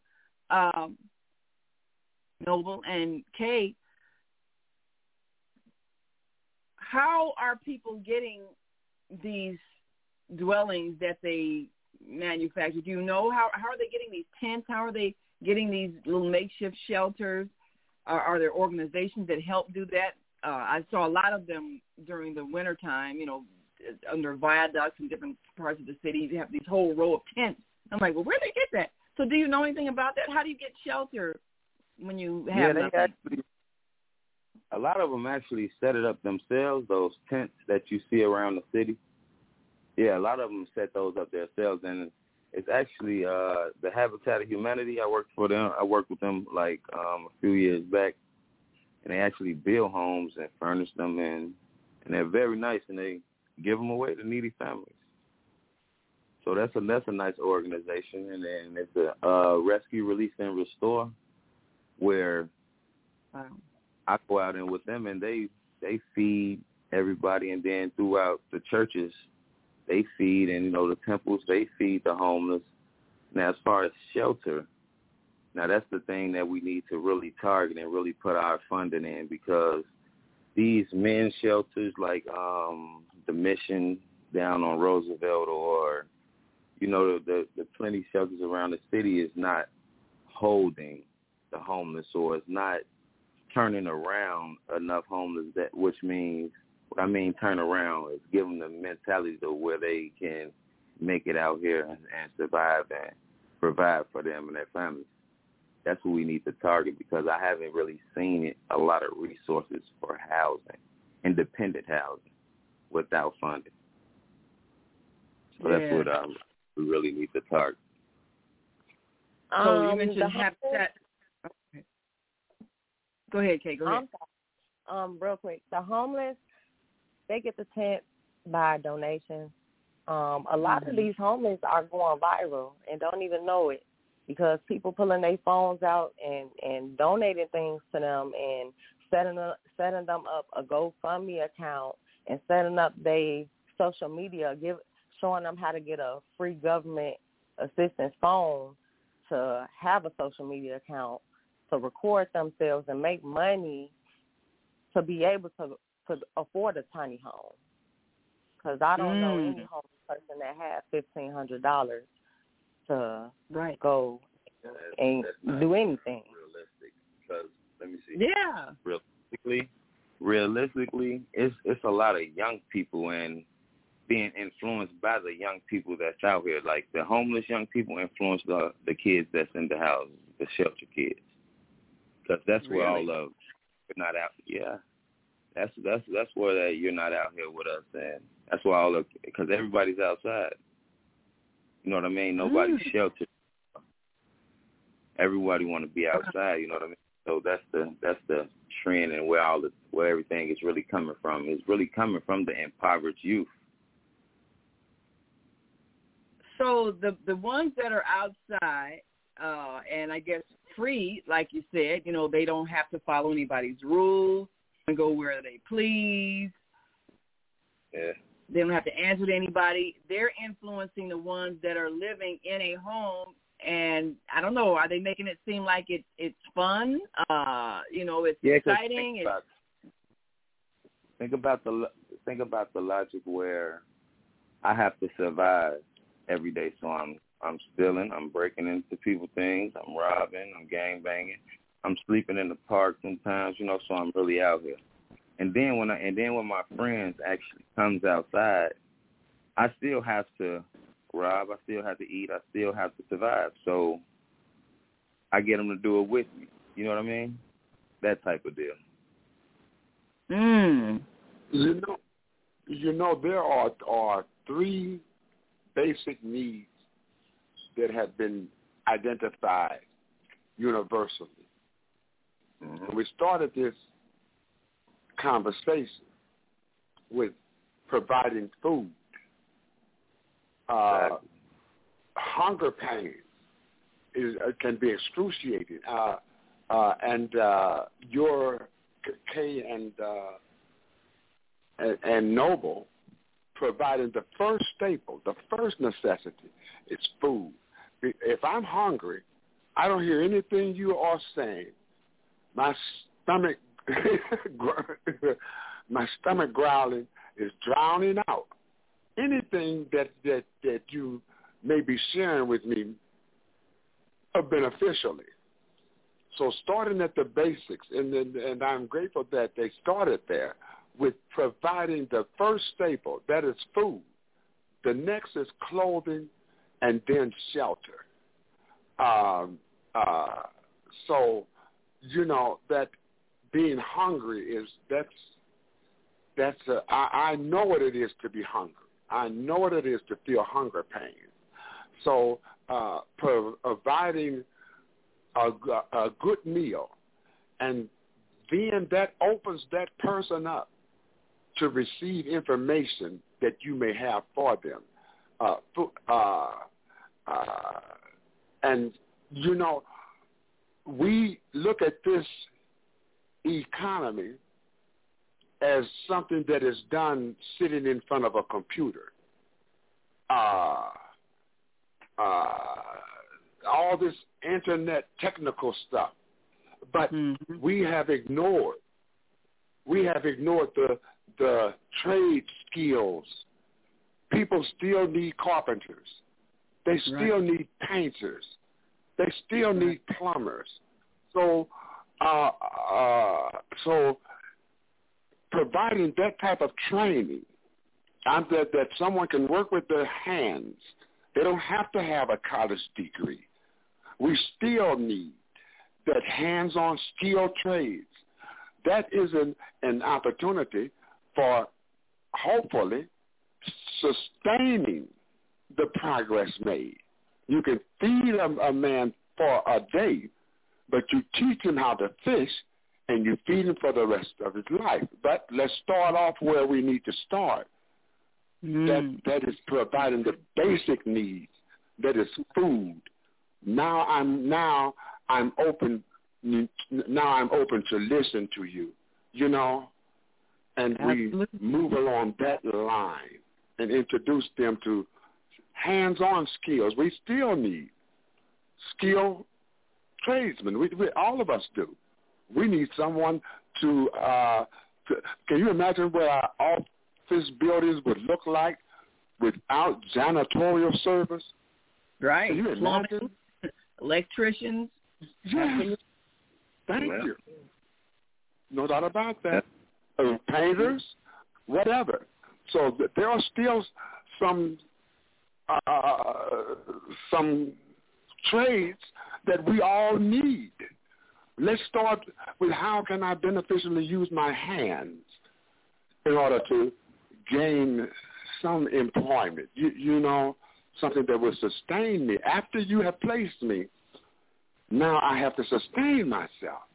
Noble and Kay, how are people getting these dwellings that they manufacture? Do you know how are they getting these tents? How are they getting these little makeshift shelters? Are there organizations that help do that? I saw a lot of them during the wintertime, under viaducts in different parts of the city. You have these whole row of tents. I'm like, well, where do they get that? So do you know anything about that? How do you get shelter when you have nothing? A lot of them actually set it up themselves, those tents that you see around the city. Yeah, a lot of them set those up themselves, and it's actually the Habitat of Humanity. I worked with them like a few years back, and they actually build homes and furnish them, and they're very nice, and they give them away to needy families. So that's a nice organization, and then it's a Rescue, Release, and Restore, where I go out and with them, and they feed everybody, and then throughout the churches, they feed, and the temples, they feed the homeless. Now, as far as shelter, now that's the thing that we need to really target and really put our funding in, because these men's shelters like the Mission down on Roosevelt, or the plenty shelters around the city is not holding the homeless, or it's not turning around enough homeless. Which means, what I mean turn around is giving them mentality to where they can make it out here and survive and provide for them and their families. That's what we need to target, because I haven't really seen a lot of resources for housing, independent housing, without funding. So that's what we really need to target. So you mentioned Habitat. Okay. Go ahead, Kay. Go ahead. Real quick, the homeless, they get the tent by donations. A lot of these homeless are going viral and don't even know it, because people pulling their phones out and donating things to them and setting them up a GoFundMe account and setting up their social media, showing them how to get a free government assistance phone to have a social media account, to record themselves and make money to be able to afford a tiny home. Because I don't know any homeless person that has $1,500 to go and do anything. Realistic, because let me see. Yeah. Realistically, it's a lot of young people and being influenced by the young people that's out here. Like the homeless young people influence the kids that's in the houses, the shelter kids, because that's where all of we're not out. Yeah, that's where you're not out here with us, and that's why all of, because everybody's outside. You know what I mean? Nobody's sheltered. Everybody want to be outside. You know what I mean? So that's the trend, and where everything is really coming from. It's really coming from the impoverished youth. So the ones that are outside, and I guess free, like you said, they don't have to follow anybody's rules and go where they please. Yeah. They don't have to answer to anybody. They're influencing the ones that are living in a home, and I don't know, are they making it seem like it's fun? It's exciting. Think about the logic where I have to survive every day. So I'm stealing, I'm breaking into people's things, I'm robbing, I'm gang banging, I'm sleeping in the park sometimes, so I'm really out here. And then when my friends actually comes outside, I still have to rob, I still have to eat, I still have to survive. So I get them to do it with me. You know what I mean? That type of deal. There are three basic needs that have been identified universally. Mm-hmm. We started this conversation with providing food. Hunger pain can be excruciating, and your Kay and Noble providing the first staple, the first necessity is food. If I'm hungry, I don't hear anything you are saying. My stomach growling is drowning out anything that you may be sharing with me beneficially. So starting at the basics, and I'm grateful that they started there with providing the first staple, that is food. The next is clothing, and then shelter. So that being hungry I know what it is to be hungry. I know what it is to feel hunger pain. So providing a good meal, and then that opens that person up to receive information that you may have for them. And we look at this economy as something that is done sitting in front of a computer. All this internet technical stuff, but we have ignored the trade skills. People still need carpenters. They still need painters. They still need plumbers. So, so providing that type of training, that someone can work with their hands. They don't have to have a college degree. We still need that hands-on skilled trades. That is an opportunity for hopefully sustaining the progress made. You can feed a man for a day, but you teach him how to fish and you feed him for the rest of his life. But let's start off where we need to start. That is providing the basic needs. That is food. Now I'm open to listen to you. You know, and we move along that line and introduce them to hands-on skills. We still need skilled tradesmen. We all of us do. We need someone to can you imagine what our office buildings would look like without janitorial service? Right. Can you imagine? Electricians. Yes. Thank you. No doubt about that. Painters, whatever. So there are still some trades that we all need. Let's start with how can I beneficially use my hands in order to gain some employment, you know, something that will sustain me. After you have placed me, now I have to sustain myself.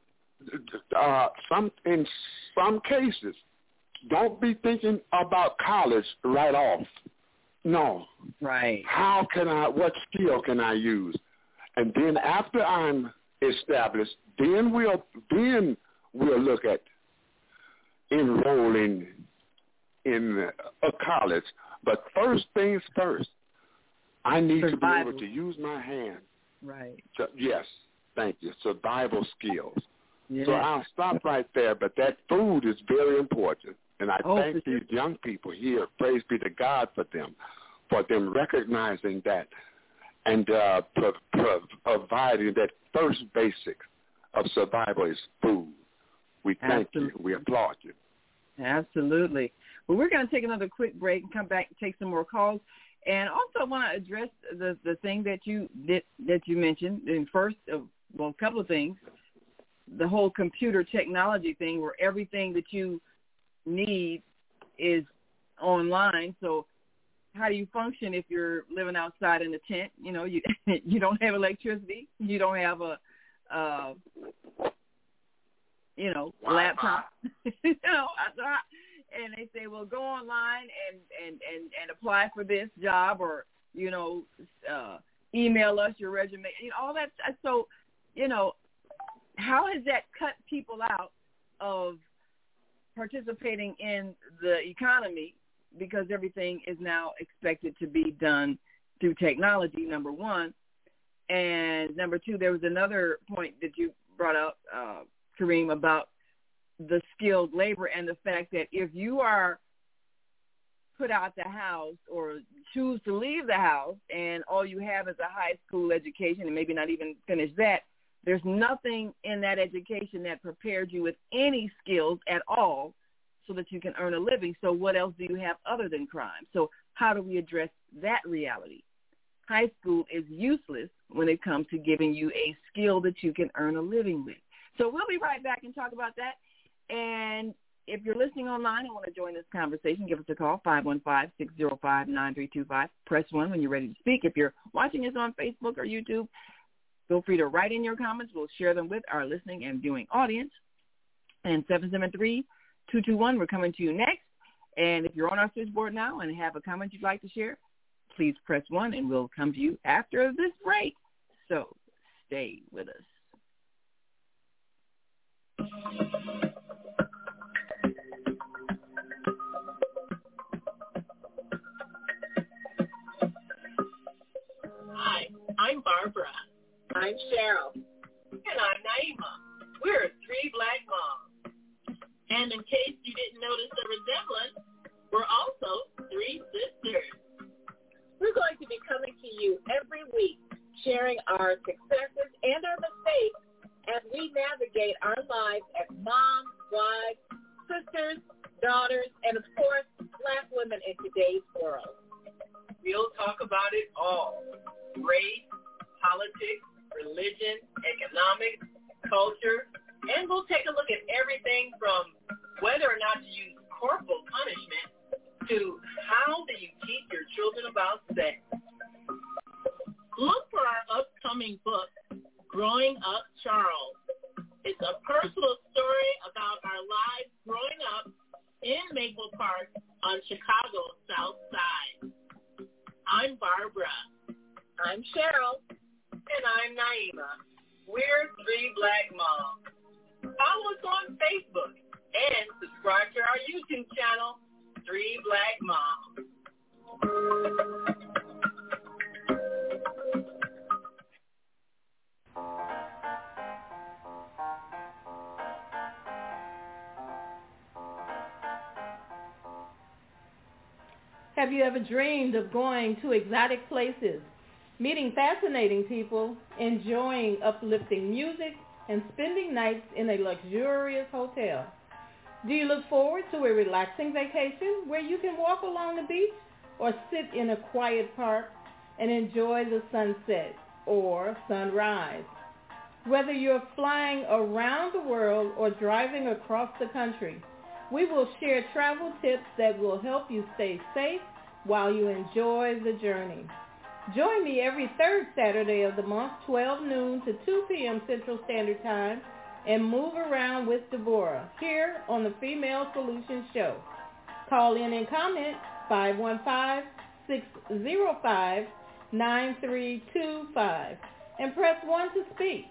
In some cases, don't be thinking about college right off. No. Right. What skill can I use? And then after I'm established, then we'll look at enrolling in a college. But first things first, I need to be able to use my hands. Right. Yes, thank you. Survival skills. Yeah. So I'll stop right there, but that food is very important. And I thank these young people here, praise be to God for them recognizing that and providing that first basic of survival is food. We thank you. We applaud you. Absolutely. Well, we're going to take another quick break and come back and take some more calls. And also want to address the thing that you mentioned. And first, a couple of things. The whole computer technology thing where everything that you need is online. So how do you function if you're living outside in a tent? You know, you don't have electricity. You don't have a laptop. And they say, well, go online and apply for this job, or email us your resume. All that. So, how has that cut people out of participating in the economy, because everything is now expected to be done through technology, number one. And number two, there was another point that you brought up, Kareem, about the skilled labor and the fact that if you are put out the house or choose to leave the house and all you have is a high school education and maybe not even finish that, there's nothing in that education that prepared you with any skills at all so that you can earn a living. So what else do you have other than crime? So how do we address that reality? High school is useless when it comes to giving you a skill that you can earn a living with. So we'll be right back and talk about that. And if you're listening online and want to join this conversation, give us a call, 515-605-9325. Press 1 when you're ready to speak. If you're watching us on Facebook or YouTube, feel free to write in your comments. We'll share them with our listening and viewing audience. And 773-221, we're coming to you next. And if you're on our switchboard now and have a comment you'd like to share, please press 1 and we'll come to you after this break. So stay with us. Hi, I'm Barbara. I'm Cheryl. And I'm Naima. We're 3 black moms. And in case you didn't notice the resemblance, we're also three sisters. We're going to be coming to you every week, sharing our successes and our mistakes as we navigate our lives as moms, wives, sisters, daughters, and of course, Black women in today's world. We'll talk about it all: race, politics, religion, economics, culture, and we'll take a look at everything from whether or not to use corporal punishment to how do you teach your children about sex. Look for our upcoming book, Growing Up Charles. It's a personal story about our lives growing up in Maple Park on Chicago's South Side. I'm Barbara. I'm Cheryl. And I'm Naima. We're three Black moms. Follow us on Facebook and subscribe to our YouTube channel, Three Black Moms. Have you ever dreamed of going to exotic places, meeting fascinating people, enjoying uplifting music, and spending nights in a luxurious hotel? Do you look forward to a relaxing vacation where you can walk along the beach or sit in a quiet park and enjoy the sunset or sunrise? Whether you're flying around the world or driving across the country, we will share travel tips that will help you stay safe while you enjoy the journey. Join me every third Saturday of the month, 12 noon to 2 p.m. Central Standard Time, and move around with Deborah here on the Female Solutions Show. Call in and comment 515-605-9325 and press 1 to speak.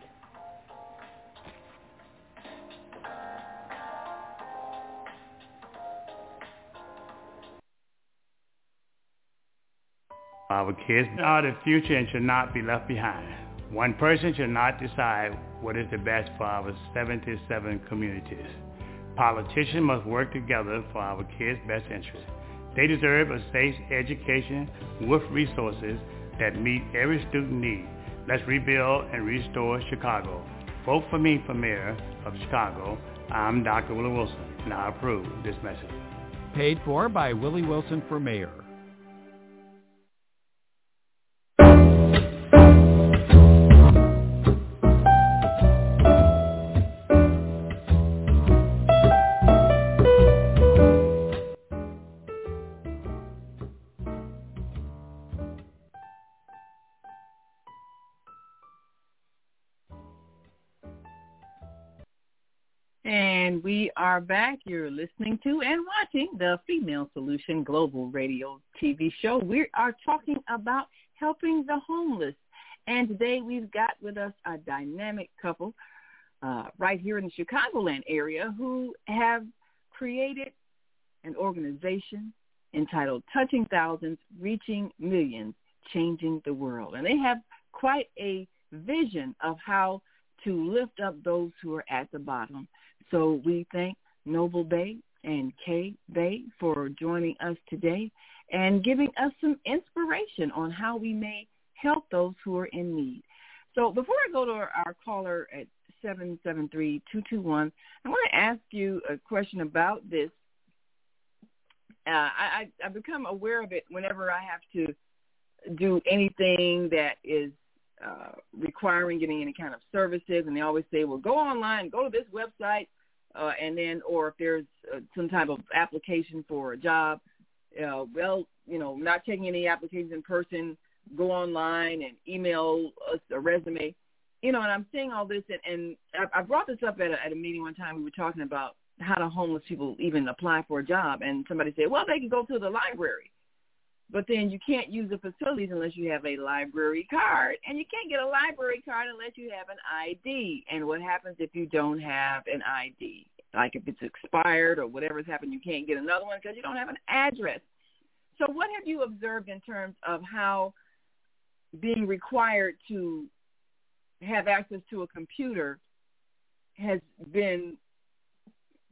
Our kids are the future and should not be left behind. One person should not decide what is the best for our 77 communities. Politicians must work together for our kids' best interests. They deserve a safe education with resources that meet every student need. Let's rebuild and restore Chicago. Vote for me for mayor of Chicago. I'm Dr. Willie Wilson, and I approve this message. Paid for by Willie Wilson for mayor. And we are back. You're listening to and watching the Female Solution Global Radio TV show. We are talking about helping the homeless. And today we've got with us a dynamic couple right here in the Chicagoland area who have created an organization entitled Touching Thousands, Reaching Millions, Changing the World. And they have quite a vision of how to lift up those who are at the bottom. So we thank Noble Bay and Kay Bay for joining us today and giving us some inspiration on how we may help those who are in need. So before I go to our caller at 773-221, I want to ask you a question about this. I've become aware of it whenever I have to do anything that is requiring getting any kind of services, and they always say, well, go online, go to this website, and then, or if there's some type of application for a job, not taking any applications in person, go online and email us a resume, and I'm seeing all this, and I brought this up at a meeting one time. We were talking about how do homeless people even apply for a job, and somebody said, well, they can go to the library. But then you can't use the facilities unless you have a library card. And you can't get a library card unless you have an ID. And what happens if you don't have an ID? Like if it's expired or whatever's happened, you can't get another one because you don't have an address. So what have you observed in terms of how being required to have access to a computer has been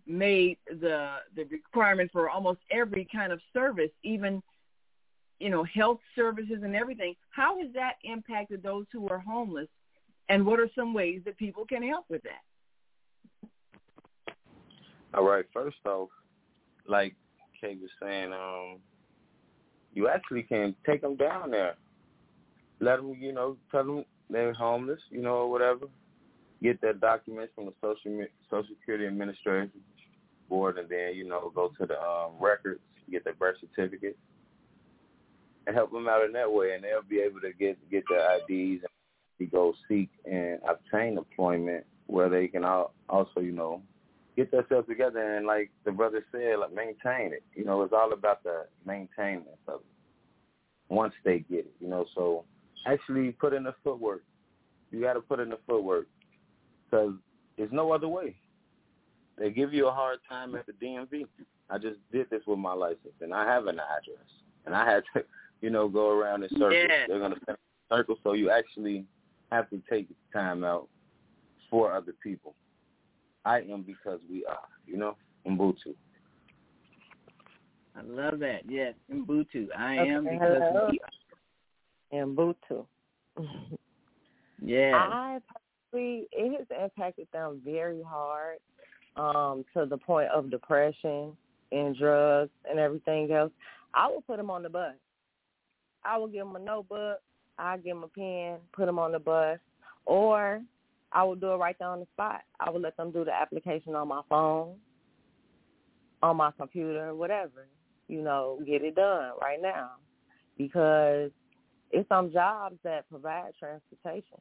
made the requirement for almost every kind of service, even, health services and everything. How has that impacted those who are homeless, and what are some ways that people can help with that? All right, first off, like Kay was saying, you actually can take them down there. Let them, tell them they're homeless, or whatever. Get their documents from the Social Security Administration Board, and then, go to the records, get their birth certificate, and help them out in that way, and they'll be able to get their IDs and go seek and obtain employment where they can also, get themselves together and, like the brother said, like, maintain it. It's all about the maintenance of it once they get it, so actually put in the footwork. You got to put in the footwork because there's no other way. They give you a hard time at the DMV. I just did this with my license, and I have an address, and I had to, go around in circles. Yeah. They're going to send a circle, so you actually have to take time out for other people. I am because we are, Ubuntu. I love that. Yes, Ubuntu. I am because we are. Ubuntu. Yeah. It has impacted them very hard, to the point of depression and drugs and everything else. I will put them on the bus. I will give them a notebook. I'll give them a pen, put them on the bus, or I will do it right there on the spot. I will let them do the application on my phone, on my computer, whatever, get it done right now, because it's some jobs that provide transportation.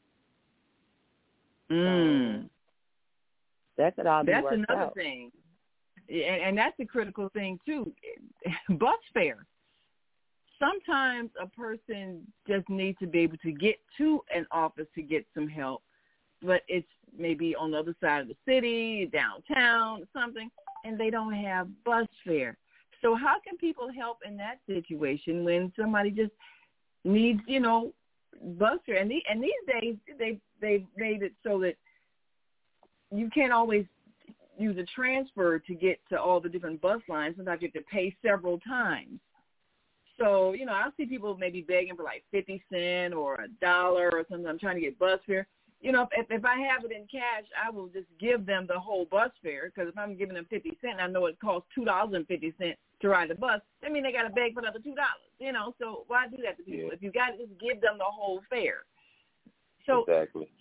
So that could all be worked out. That's another thing. And that's a critical thing, too. Bus fare. Sometimes a person just needs to be able to get to an office to get some help, but it's maybe on the other side of the city, downtown, something, and they don't have bus fare. So how can people help in that situation when somebody just needs, bus fare? And these days, they've made it so that you can't always use a transfer to get to all the different bus lines. Sometimes you have to pay several times. So, I'll see people maybe begging for like 50 cents or $1 or something. I'm trying to get bus fare. If I have it in cash, I will just give them the whole bus fare, because if I'm giving them 50 cents, I know it costs $2.50 to ride the bus. That means they got to beg for another $2, so why do that to people? Yeah. If you got to just give them the whole fare. So exactly.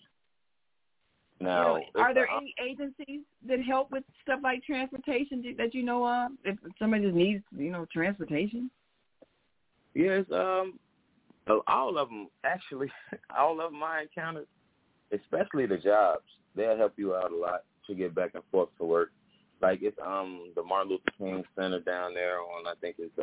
Now, are there any agencies that help with stuff like transportation that you know of? If somebody just needs, transportation? Yes, all of them, actually. All of them I encountered, especially the jobs. They'll help you out a lot to get back and forth to work. Like it's the Martin Luther King Center down there on, I think it's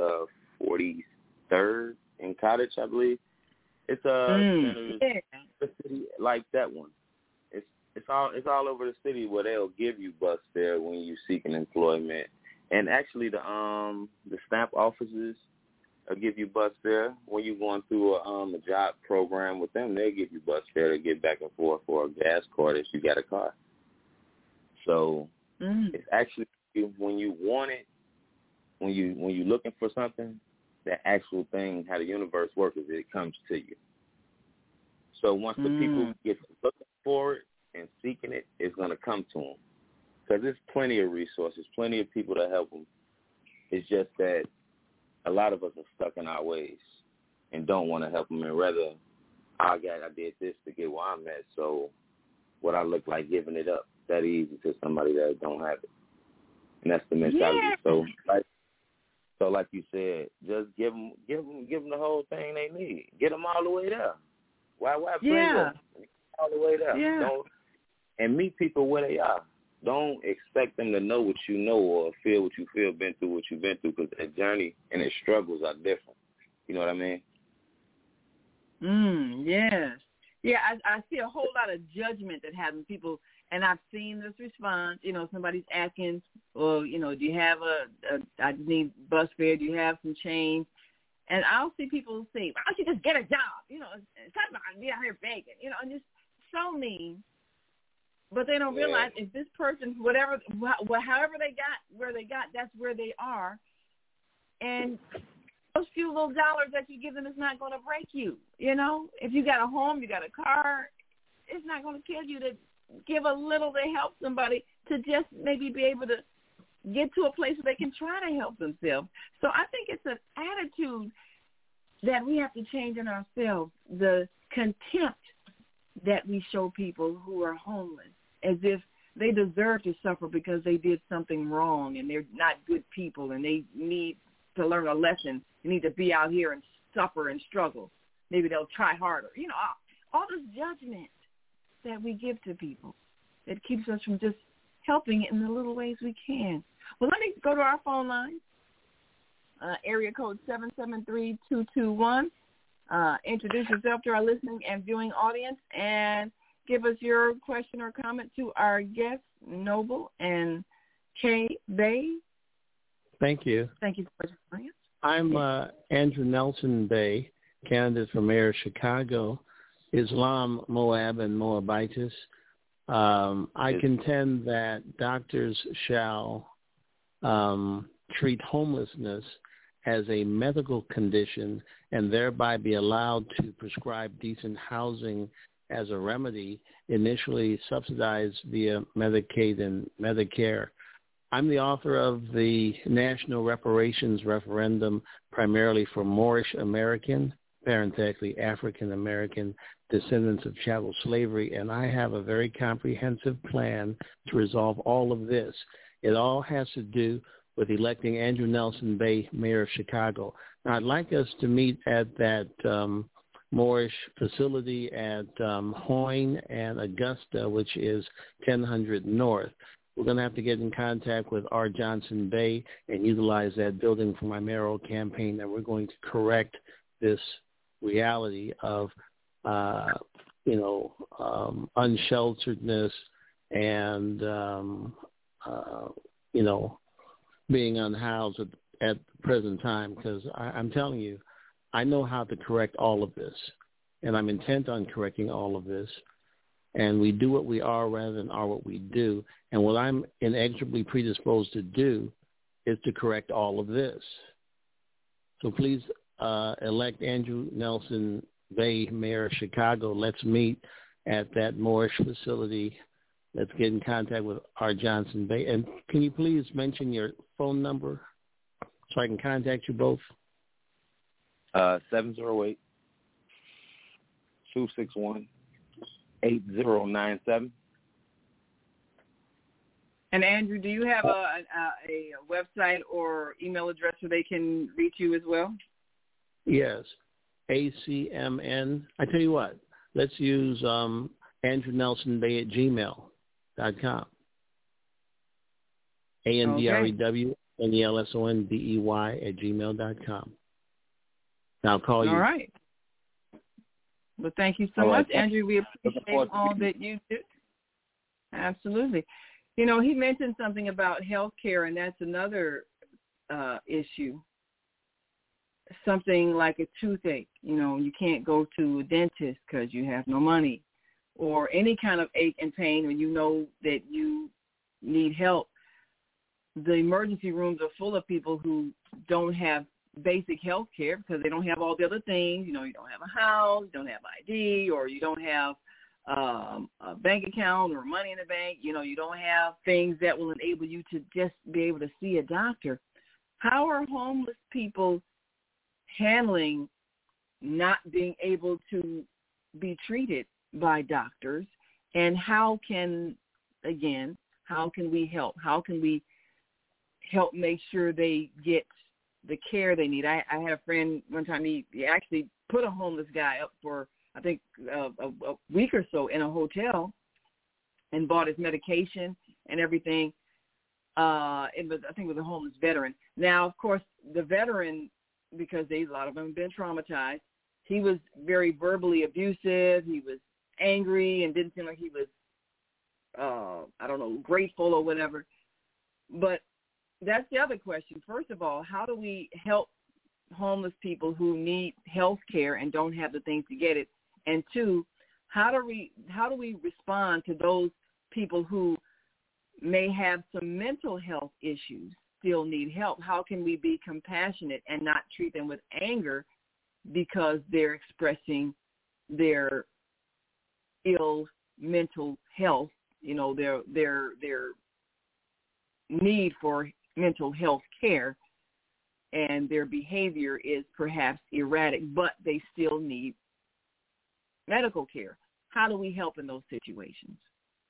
43rd in Cottage, I believe. It's center, the city, like that one. It's all over the city where they'll give you bus fare when you seeking employment, and actually the stamp offices will give you bus fare when you're going through a job program with them. They'll give you bus fare to get back and forth for a gas card if you got a car. So it's actually when you want it, when you're looking for something, the actual thing, how the universe works is it comes to you. So once the people get looking for it and seeking it, it's going to come to them. Because there's plenty of resources, plenty of people to help them. It's just that a lot of us are stuck in our ways and don't want to help them, and rather, I did this to get where I'm at, so what I look like giving it up that easy to somebody that don't have it. And that's the mentality. Yeah. So like you said, just give them the whole thing they need. Get them all the way there. Why bring them all the way there? Yeah. And meet people where they are. Don't expect them to know what you know or feel what you feel, been through what you've been through, because their journey and their struggles are different. You know what I mean? Yes. Yeah, I see a whole lot of judgment that happens. People, and I've seen this response, somebody's asking, well, do you have I need bus fare, do you have some change? And I'll see people say, why don't you just get a job? It's not about be out here begging, and just so mean. But they don't realize if this person, however they got where they got, that's where they are. And those few little dollars that you give them is not going to break you. You know, if you got a home, you got a car, it's not going to kill you to give a little to help somebody to just maybe be able to get to a place where they can try to help themselves. So I think it's an attitude that we have to change in ourselves, the contempt that we show people who are homeless, as if they deserve to suffer because they did something wrong and they're not good people and they need to learn a lesson. They need to be out here and suffer and struggle. Maybe they'll try harder. You know, all this judgment that we give to people that keeps us from just helping in the little ways we can. Well, let me go to our phone line. Area code 773-221. Introduce yourself to our listening and viewing audience and give us your question or comment to our guests, Noble and Kay Bay. Thank you. Thank you for joining us. I'm Andrew Nelson Bay, candidate for mayor of Chicago, Islam, Moab, and Moabitis. I contend that doctors shall treat homelessness as a medical condition and thereby be allowed to prescribe decent housing as a remedy, initially subsidized via Medicaid and Medicare. I'm the author of the National Reparations Referendum, primarily for Moorish American, parenthetically African American descendants of chattel slavery, and I have a very comprehensive plan to resolve all of this. It all has to do with electing Andrew Nelson Bay mayor of Chicago. Now, I'd like us to meet at that Moorish facility at Hoyne and Augusta, which is 1000 North. We're going to have to get in contact with R. Johnson Bay and utilize that building for my mayoral campaign, and we're going to correct this reality of, unshelteredness and, being unhoused at the present time, because I'm telling you, I know how to correct all of this, and I'm intent on correcting all of this. And we do what we are rather than are what we do. And what I'm inexorably predisposed to do is to correct all of this. So please elect Andrew Nelson Bay, mayor of Chicago. Let's meet at that Moorish facility. Let's get in contact with R. Johnson Bay. And can you please mention your phone number so I can contact you both? 708-261-8097. And Andrew, do you have a website or email address where they can reach you as well? Yes, ACMN. I tell you what, let's use Andrew Nelson Bay at gmail.com. AndrewNelsonBey@gmail.com. Now I'll call you. All right. Well, thank you so much, Andrew. We appreciate all that you do. Absolutely. You know, he mentioned something about health care, and that's another issue. Something like a toothache. You know, you can't go to a dentist because you have no money, or any kind of ache and pain when you know that you need help. The emergency rooms are full of people who don't have basic health care because they don't have all the other things. You know, you don't have a house, you don't have ID, or you don't have a bank account or money in the bank. You know, you don't have things that will enable you to just be able to see a doctor. How are homeless people handling not being able to be treated by doctors? And how can we help? How can we help make sure they get the care they need? I had a friend one time, he actually put a homeless guy up for, I think, a week or so in a hotel and bought his medication and everything. I think it was a homeless veteran. Now, of course, the veteran, because a lot of them have been traumatized, he was very verbally abusive. He was angry and didn't seem like he was, grateful or whatever. But that's the other question. First of all, how do we help homeless people who need health care and don't have the things to get it? And two, how do we respond to those people who may have some mental health issues still need help? How can we be compassionate and not treat them with anger because they're expressing their ill mental health, their need for mental health care, and their behavior is perhaps erratic, but they still need medical care? How do we help in those situations?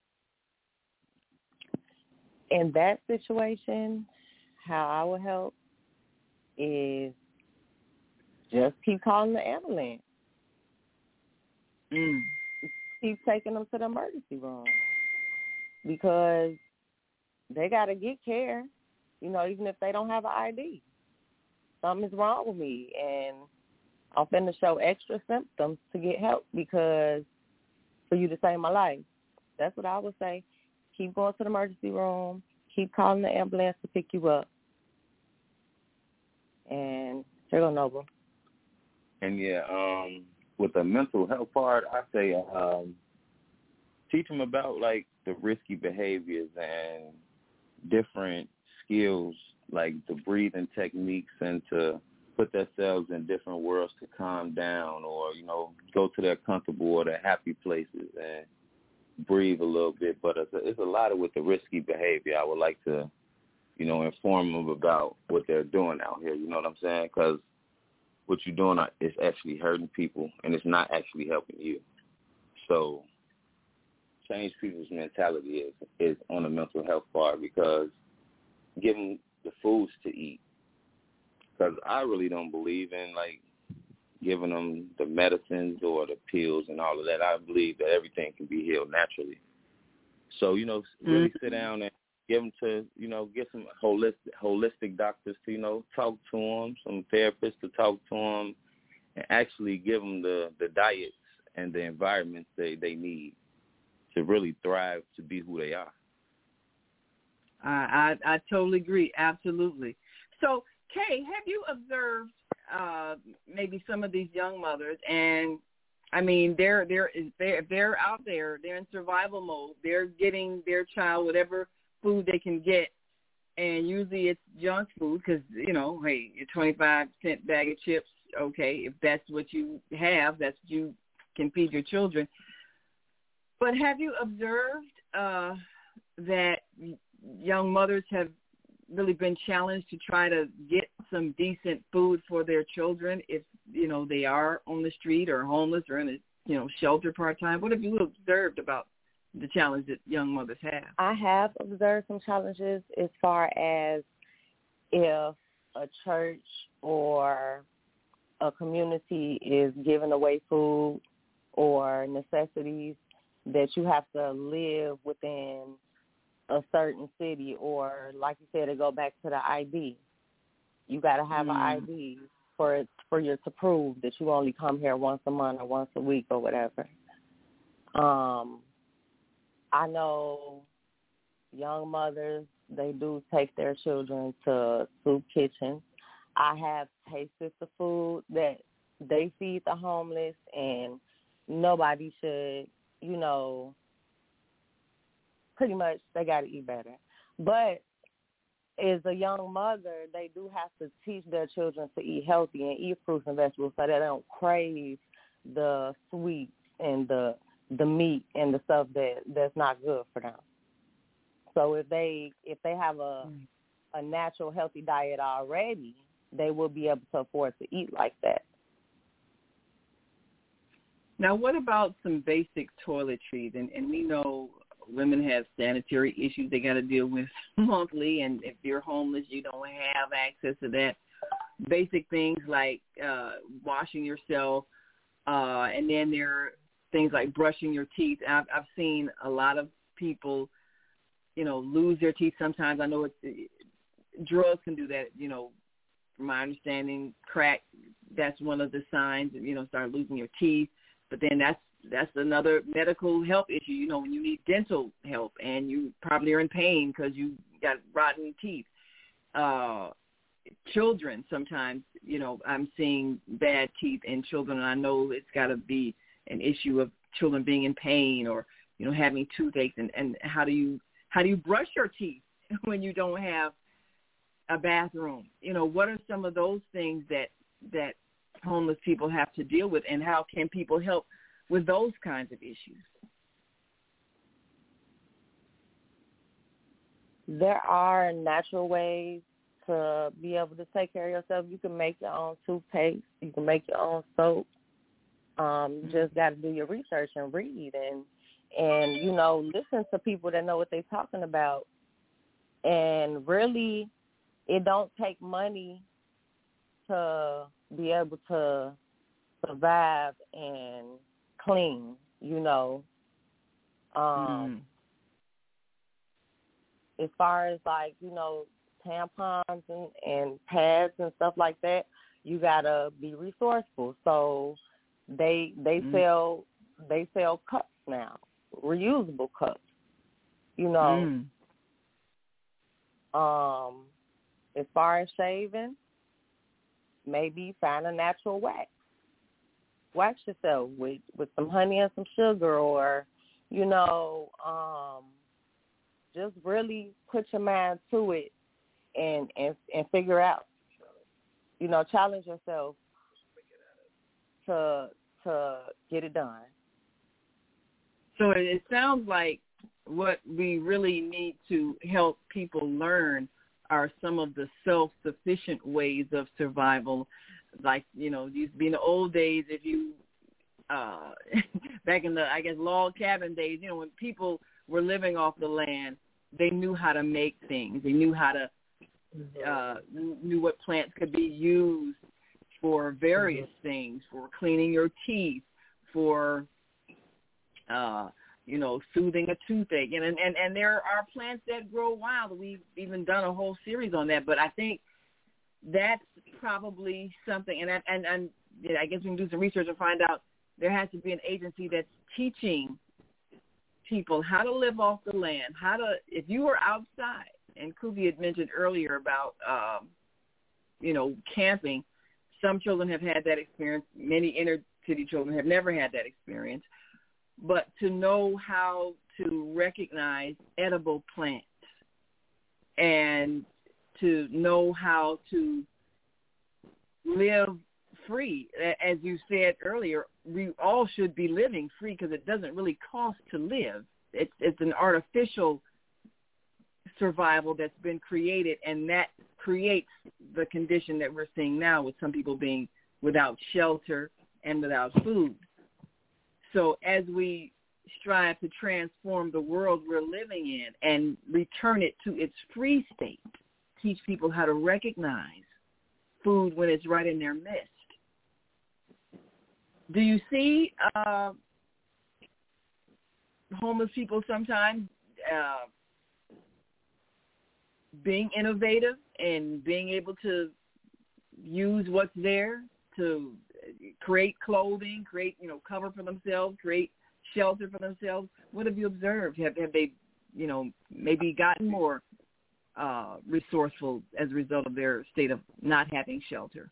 In that situation, how I would help is just keep calling the ambulance. Keep taking them to the emergency room because they got to get care, even if they don't have an ID. Something's wrong with me, and I'm finna show extra symptoms to get help because for you to save my life. That's what I would say. Keep going to the emergency room. Keep calling the ambulance to pick you up. And here go Noble. And with the mental health part, I say teach them about like the risky behaviors and different skills, like the breathing techniques, and to put themselves in different worlds to calm down, or go to their comfortable or their happy places and breathe a little bit. But it's a lot of with the risky behavior. I would like to inform them about what they're doing out here. You know what I'm saying? Because what you're doing is actually hurting people, and it's not actually helping you. So change people's mentality is on the mental health part, because give them the foods to eat. Because I really don't believe in, like, giving them the medicines or the pills and all of that. I believe that everything can be healed naturally. So, really sit down and give them to, get some holistic doctors to, talk to them, some therapists to talk to them, and actually give them the diets and the environments they need to really thrive, to be who they are. I totally agree. Absolutely. So, Kay, have you observed maybe some of these young mothers, and I mean, they're out there, they're in survival mode. They're getting their child whatever food they can get, and usually it's junk food because, hey, your 25-cent bag of chips, okay, if that's what you have, that's what you can feed your children. But have you observed that young mothers have really been challenged to try to get some decent food for their children if, they are on the street or homeless or in a, shelter part-time? What have you observed about the challenge that young mothers have? I have observed some challenges as far as if a church or a community is giving away food or necessities, that you have to live within a certain city, or like you said, to go back to the ID. You got to have an ID for you to prove that you only come here once a month or once a week or whatever. I know young mothers, they do take their children to soup kitchens. I have tasted the food that they feed the homeless, and nobody should, pretty much they got to eat better. But as a young mother, they do have to teach their children to eat healthy and eat fruits and vegetables so that they don't crave the sweets and the meat and the stuff that's not good for them. So if they have a natural, healthy diet already, they will be able to afford to eat like that. Now, what about some basic toiletries? And we know women have sanitary issues they got to deal with monthly, and if you're homeless, you don't have access to that. Basic things like washing yourself, and then there are things like brushing your teeth. I've seen a lot of people, lose their teeth sometimes. I know drugs can do that, from my understanding. Crack, that's one of the signs, start losing your teeth. But then that's another medical health issue, when you need dental help and you probably are in pain because you got rotten teeth. Children sometimes, I'm seeing bad teeth in children, and I know it's got to be an issue of children being in pain or having toothaches, and how do you brush your teeth when you don't have a bathroom? What are some of those things that homeless people have to deal with, and how can people help with those kinds of issues? There are natural ways to be able to take care of yourself. You can make your own toothpaste. You can make your own soap. You just got to do your research and read and listen to people that know what they're talking about. And really, it don't take money to be able to survive and clean, As far as tampons and pads and stuff like that, you gotta be resourceful. So they sell cups now, reusable cups. As far as shaving, maybe find a natural wax. Wax yourself with some honey and some sugar, or just really put your mind to it and figure out, challenge yourself to get it done. So it sounds like what we really need to help people learn are some of the self-sufficient ways of survival. Like, used to be in the old days, if you, back in the, log cabin days, when people were living off the land, they knew how to make things. They knew how to, knew what plants could be used for various things, for cleaning your teeth, for, soothing a toothache. And there are plants that grow wild. We've even done a whole series on that. But I think that's probably something, and I guess we can do some research and find out there has to be an agency that's teaching people how to live off the land, if you were outside, and Kuvi had mentioned earlier about, camping. Some children have had that experience. Many inner city children have never had that experience. But to know how to recognize edible plants and to know how to live free. As you said earlier, we all should be living free because it doesn't really cost to live. It's an artificial survival that's been created, and that creates the condition that we're seeing now with some people being without shelter and without food. So as we strive to transform the world we're living in and return it to its free state, teach people how to recognize food when it's right in their midst. Do you see homeless people sometimes being innovative and being able to use what's there to create clothing, create, cover for themselves, create shelter for themselves? What have you observed? Have they, maybe gotten more resourceful as a result of their state of not having shelter?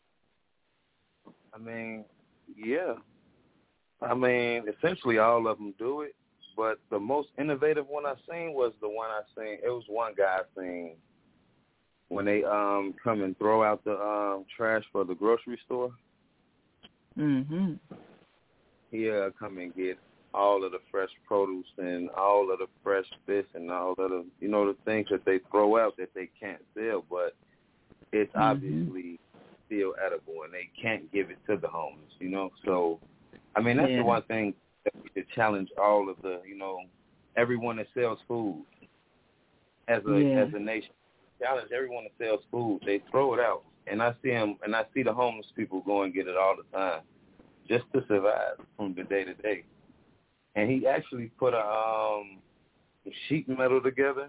Yeah. Essentially all of them do it, but the most innovative one I seen was the one I seen. It was one guy I seen when they come and throw out the trash for the grocery store. Mm-hmm. He'll come and get all of the fresh produce and all of the fresh fish and all of the, the things that they throw out that they can't sell, but it's obviously still edible and they can't give it to the homeless, So, that's the one thing that we should challenge all of the, everyone that sells food as a nation. Challenge everyone that sells food. They throw it out. And I see them, and I see the homeless people go and get it all the time just to survive from the day to day. And he actually put a sheet metal together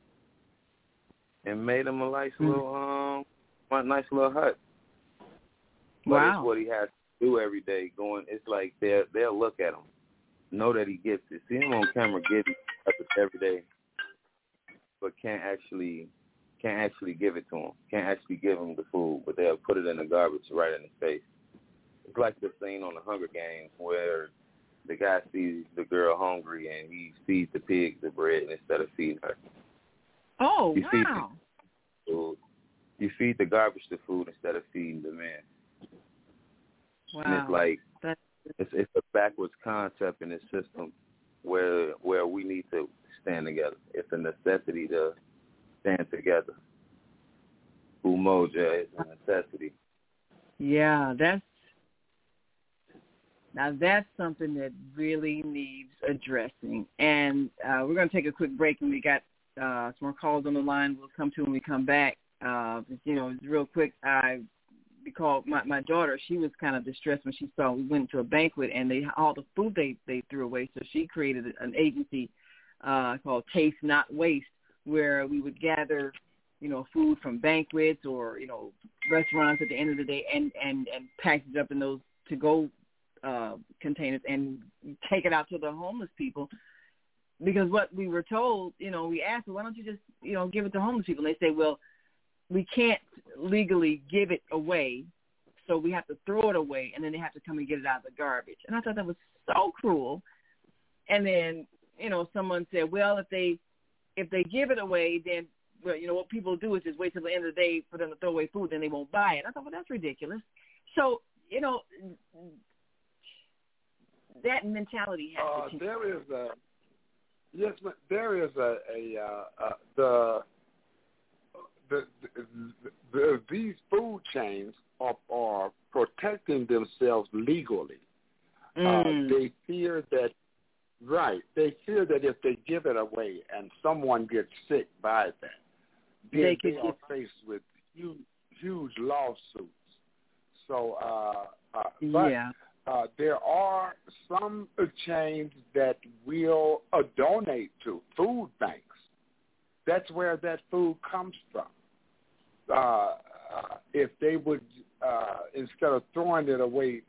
and made him a nice little hut. But it's what he has to do every day. It's like they'll look at him, know that he gets it, see him on camera getting it every day, but can't actually give it to him. Can't actually give him the food, but they'll put it in the garbage right in his face. It's like the scene on the Hunger Games where the guy sees the girl hungry and he feeds the pigs the bread instead of feeding her. Oh, you wow. You feed the garbage the food instead of feeding the man. Wow. And it's like it's a backwards concept in this system where we need to stand together. It's a necessity to stand together. Umoja is a necessity. Yeah, that's something that really needs addressing. And we're going to take a quick break, and we got some more calls on the line we'll come to when we come back. Real quick, because my daughter, she was kind of distressed when she saw we went to a banquet and all the food they threw away. So she created an agency called Taste Not Waste, where we would gather, food from banquets or, restaurants at the end of the day and package it up in those to-go containers and take it out to the homeless people. Because what we were told, we asked, well, why don't you just, give it to homeless people? And they say, well, we can't legally give it away, so we have to throw it away, and then they have to come and get it out of the garbage. And I thought that was so cruel. And then, someone said, well, if they give it away, then, what people do is just wait till the end of the day for them to throw away food, then they won't buy it. I thought, well, that's ridiculous. So, that mentality has to change. There is these food chains are protecting themselves legally. They fear that if they give it away and someone gets sick by that, they are faced with huge lawsuits. So, there are some chains that will donate to food banks. That's where that food comes from. If they would, instead of throwing it away,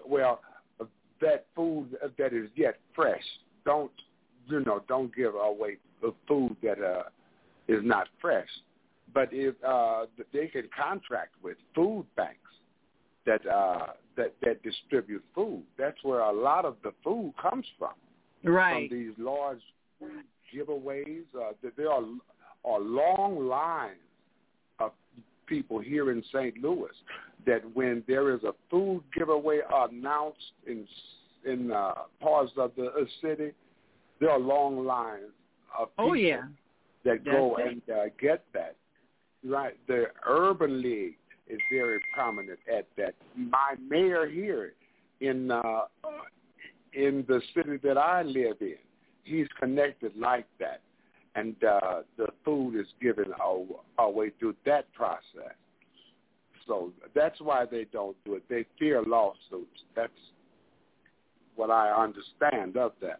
that food that is yet fresh, don't give away the food that is not fresh. But if they can contract with food banks that distribute food, that's where a lot of the food comes from. Right. From these large food giveaways, there are long lines of people here in St. Louis that when there is a food giveaway announced in parts of the city, there are long lines of people that go and get that. Right. The Urban League is very prominent at that. My mayor here in the city that I live in, he's connected like that. And the food is given away through that process. So that's why they don't do it. They fear lawsuits. That's what I understand of that.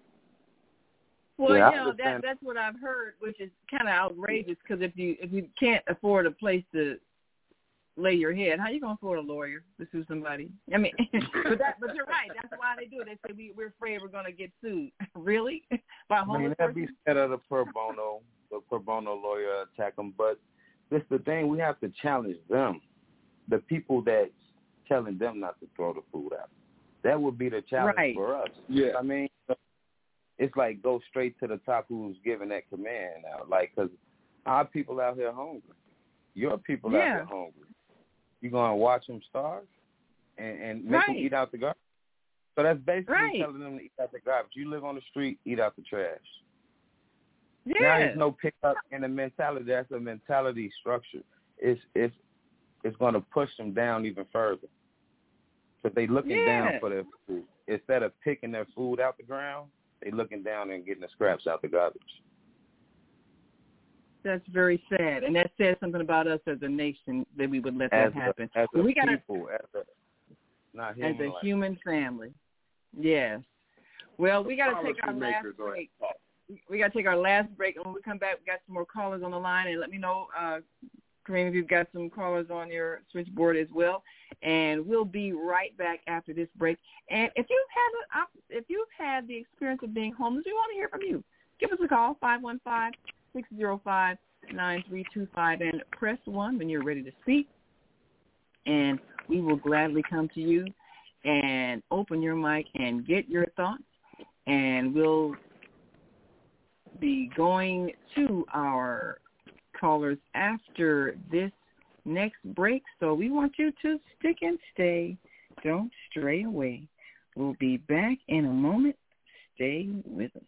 Well, that's what I've heard, which is kind of outrageous. Because if you can't afford a place to lay your head, how you gonna afford a lawyer to sue somebody? I mean, but you're right. That's why they do it. They say we're afraid we're gonna get sued. Really? By a homeless person? That'd be instead of the pro bono lawyer attack them. But this is the thing: we have to challenge them, the people that's telling them not to throw the food out. That would be the challenge for us. Yeah. I mean, it's like go straight to the top who's giving that command now. Like, because our people out here hungry. Your people out here hungry. You going to watch them starve and make them eat out the garbage? So that's basically telling them to eat out the garbage. You live on the street, eat out the trash. Yeah. Now there's no pickup in the mentality. That's a mentality structure. It's going to push them down even further. Because they looking down for their food. Instead of picking their food out the ground, they looking down and getting the scraps out the garbage. That's very sad, and that says something about us as a nation that we would let that happen. As a human family. Yes. Well, we got to take our last break. We got to take our last break, and when we come back, we got some more callers on the line, and let me know, Kareem, if you've got some callers on your switchboard as well, and we'll be right back after this break. And if you've had the experience of being homeless, we want to hear from you. Give us a call, 515-605-9325, and press 1 when you're ready to speak, and we will gladly come to you and open your mic and get your thoughts And we'll be going to our callers after this next break. So we want you to stick and stay. Don't stray away. We'll be back in a moment. Stay with us.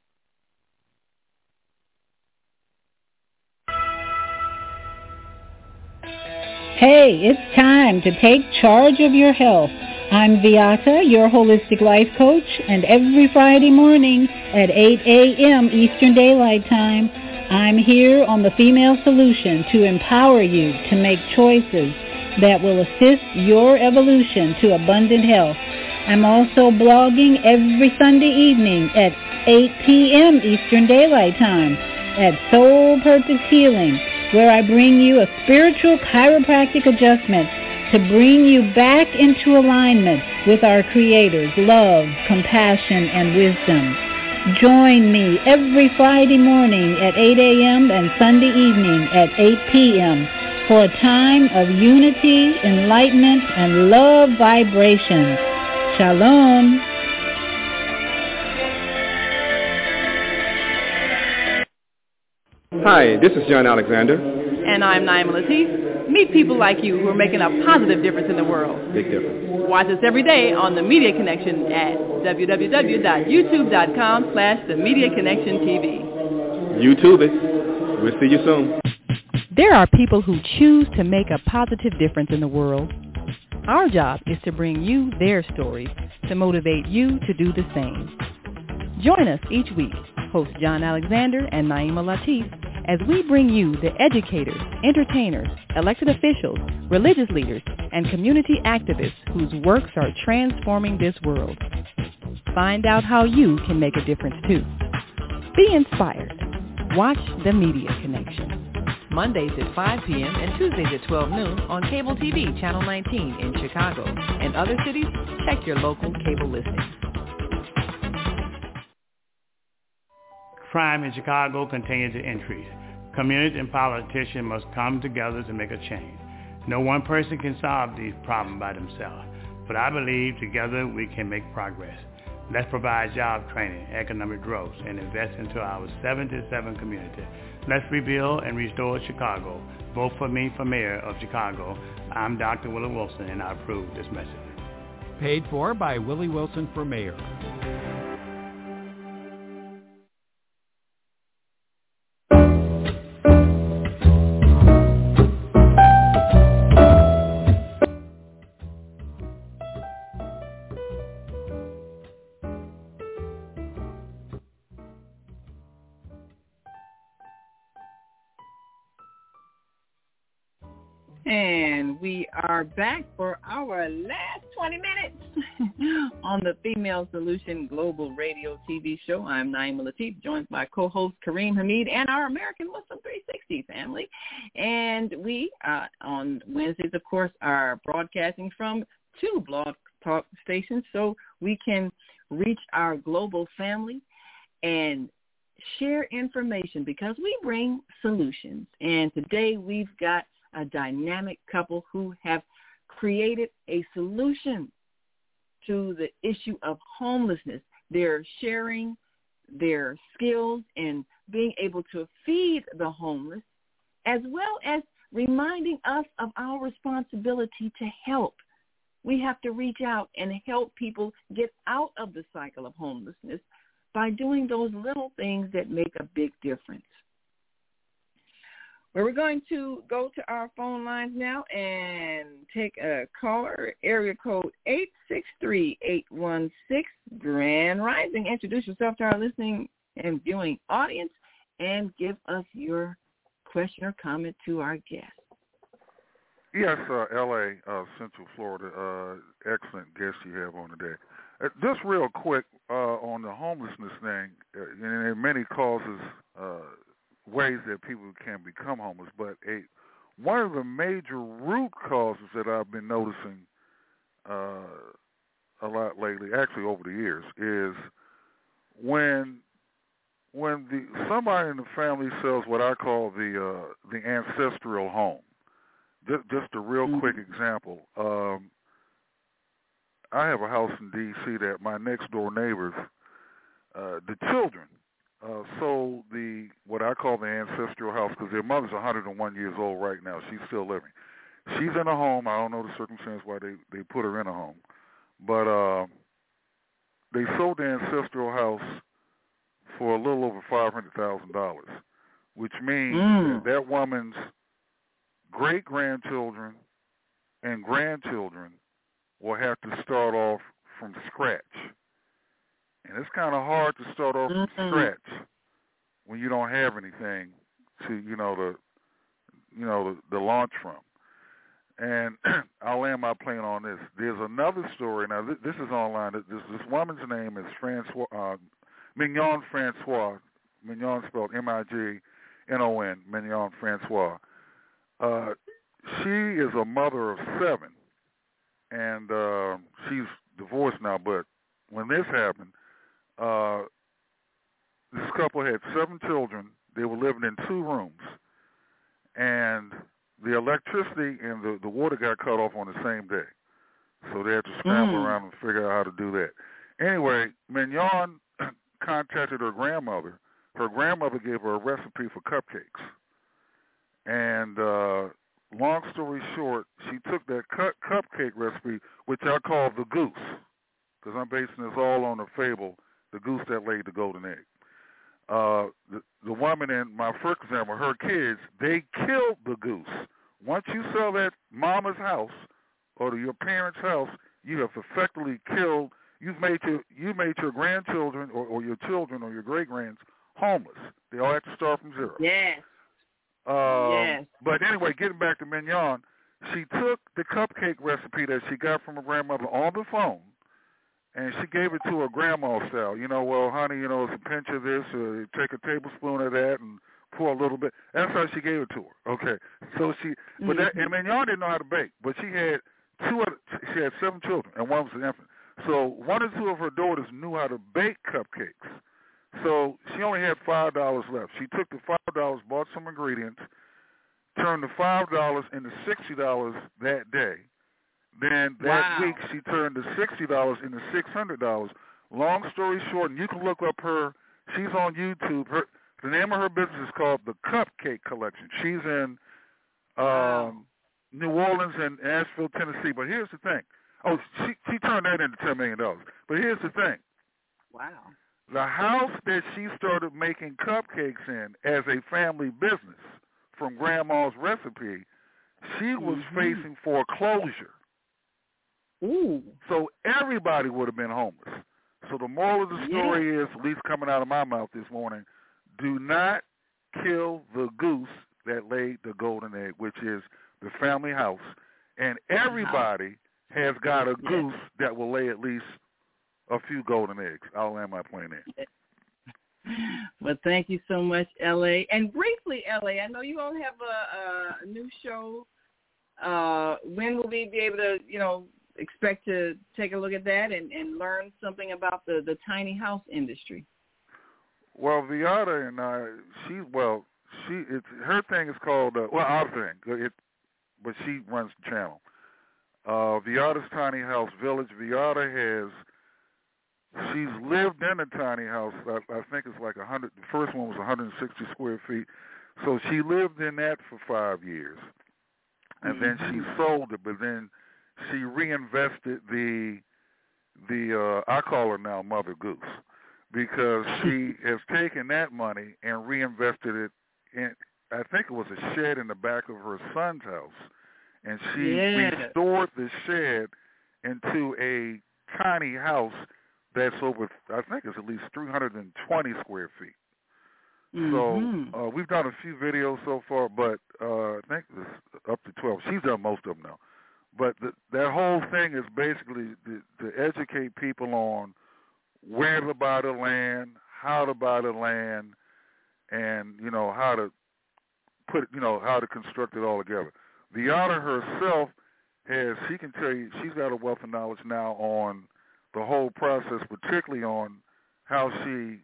Hey, it's time to take charge of your health. I'm Viata, your holistic life coach, and every Friday morning at 8 a.m. Eastern Daylight Time, I'm here on The Female Solution to empower you to make choices that will assist your evolution to abundant health. I'm also blogging every Sunday evening at 8 p.m. Eastern Daylight Time at Soul Purpose Healing, where I bring you a spiritual chiropractic adjustment to bring you back into alignment with our Creator's love, compassion, and wisdom. Join me every Friday morning at 8 a.m. and Sunday evening at 8 p.m. for a time of unity, enlightenment, and love vibrations. Shalom. Hi, this is John Alexander. And I'm Naima Latif. Meet people like you who are making a positive difference in the world. Big difference. Watch us every day on The Media Connection at www.youtube.com/The Media Connection TV. YouTube it. We'll see you soon. There are people who choose to make a positive difference in the world. Our job is to bring you their stories to motivate you to do the same. Join us each week, host John Alexander and Naima Latif, as we bring you the educators, entertainers, elected officials, religious leaders, and community activists whose works are transforming this world. Find out how you can make a difference too. Be inspired. Watch The Media Connection. Mondays at 5 p.m. and Tuesdays at 12 noon on Cable TV, Channel 19 in Chicago. And other cities, check your local cable listings. Crime in Chicago continues to increase. Communities and politicians must come together to make a change. No one person can solve these problems by themselves, but I believe together we can make progress. Let's provide job training, economic growth, and invest into our 77 community. Let's rebuild and restore Chicago. Vote for me for mayor of Chicago. I'm Dr. Willie Wilson, and I approve this message. Paid for by Willie Wilson for mayor. And we are back for our last 20 minutes on the Female Solution Global Radio TV show. I'm Naima Latif, joined by co-host Kareem Hamid and our American Muslim 360 family. And we, on Wednesdays, of course, are broadcasting from 2 blog talk stations so we can reach our global family and share information because we bring solutions. And today we've got a dynamic couple who have created a solution to the issue of homelessness. They're sharing their skills in being able to feed the homeless, as well as reminding us of our responsibility to help. We have to reach out and help people get out of the cycle of homelessness by doing those little things that make a big difference. Well, we're going to go to our phone lines now and take a caller, area code 863-816, Grand Rising. Introduce yourself to our listening and viewing audience and give us your question or comment to our guest. Yes, L.A., Central Florida, excellent guest you have on today. Just real quick on the homelessness thing, and there are many causes, ways that people can become homeless, but one of the major root causes that I've been noticing a lot lately, actually over the years, is when somebody in the family sells what I call the ancestral home. Just a real quick example. I have a house in D.C. that my next door neighbors, the children sold what I call the ancestral house, because their mother's 101 years old right now. She's still living. She's in a home. I don't know the circumstance why they put her in a home, but they sold the ancestral house for a little over $500,000, which means that woman's great-grandchildren and grandchildren will have to start off from scratch. And it's kind of hard to start off from scratch when you don't have anything to, the launch from. And I'll land my plane on this. There's another story. Now, this is online. This woman's name is Mignon Francois. Mignon spelled M-I-G-N-O-N, Mignon Francois. She is a mother of 7, and she's divorced now. But when this happened, this couple had 7 children. They were living in 2 rooms, and the electricity and the water got cut off on the same day. So they had to scramble around and figure out how to do that. Anyway, Mignon contacted her grandmother. Her grandmother gave her a recipe for cupcakes. And long story short, she took that cupcake recipe, which I call the goose, because I'm basing this all on the fable, the goose that laid the golden egg. The woman in my first example, her kids, they killed the goose. Once you sell that mama's house or your parents' house, you have effectively killed. You made your grandchildren or your children or your great-grands homeless. They all have to start from zero. Yes. Yes. But anyway, getting back to Mignon, she took the cupcake recipe that she got from her grandmother on the phone, and she gave it to her grandma style. Well, honey, it's a pinch of this, or take a tablespoon of that, and pour a little bit. That's how she gave it to her. Okay. So and Mignon didn't know how to bake, but she had 7 children, and one was an infant. So 1 or 2 of her daughters knew how to bake cupcakes. So she only had $5 left. She took the $5, bought some ingredients, turned the $5 into $60 that day. Then that week she turned the $60 into $600. Long story short, and you can look up her. She's on YouTube. The name of her business is called The Cupcake Collection. She's in New Orleans and Asheville, Tennessee. But here's the thing. Oh, she turned that into $10 million. But here's the thing. Wow. The house that she started making cupcakes in as a family business from Grandma's recipe, she was facing foreclosure. Ooh. So everybody would have been homeless. So the moral of the story is, at least coming out of my mouth this morning, do not kill the goose that laid the golden egg, which is the family house. And everybody has got a goose that will lay at least a few golden eggs. I'll land my plane there. Well, thank you so much, L.A. And briefly, L.A., I know you all have a new show. When will we be able to, expect to take a look at that and learn something about the tiny house industry? Well, Viata and I, her thing is called, our thing, but she runs the channel. Viata's Tiny House Village. Viata she's lived in a tiny house. I think it's like 100. The first one was 160 square feet. So she lived in that for 5 years. And then she sold it, but then she reinvested the I call her now Mother Goose, because she has taken that money and reinvested it in, I think it was a shed in the back of her son's house. And she restored the shed into a tiny house that's over, I think it's at least 320 square feet. So we've done a few videos so far, but I think it's up to 12. She's done most of them now. But that whole thing is basically to educate people on where to buy the land, how to buy the land, and, how to put how to construct it all together. Viata herself she can tell you, she's got a wealth of knowledge now on the whole process, particularly on how she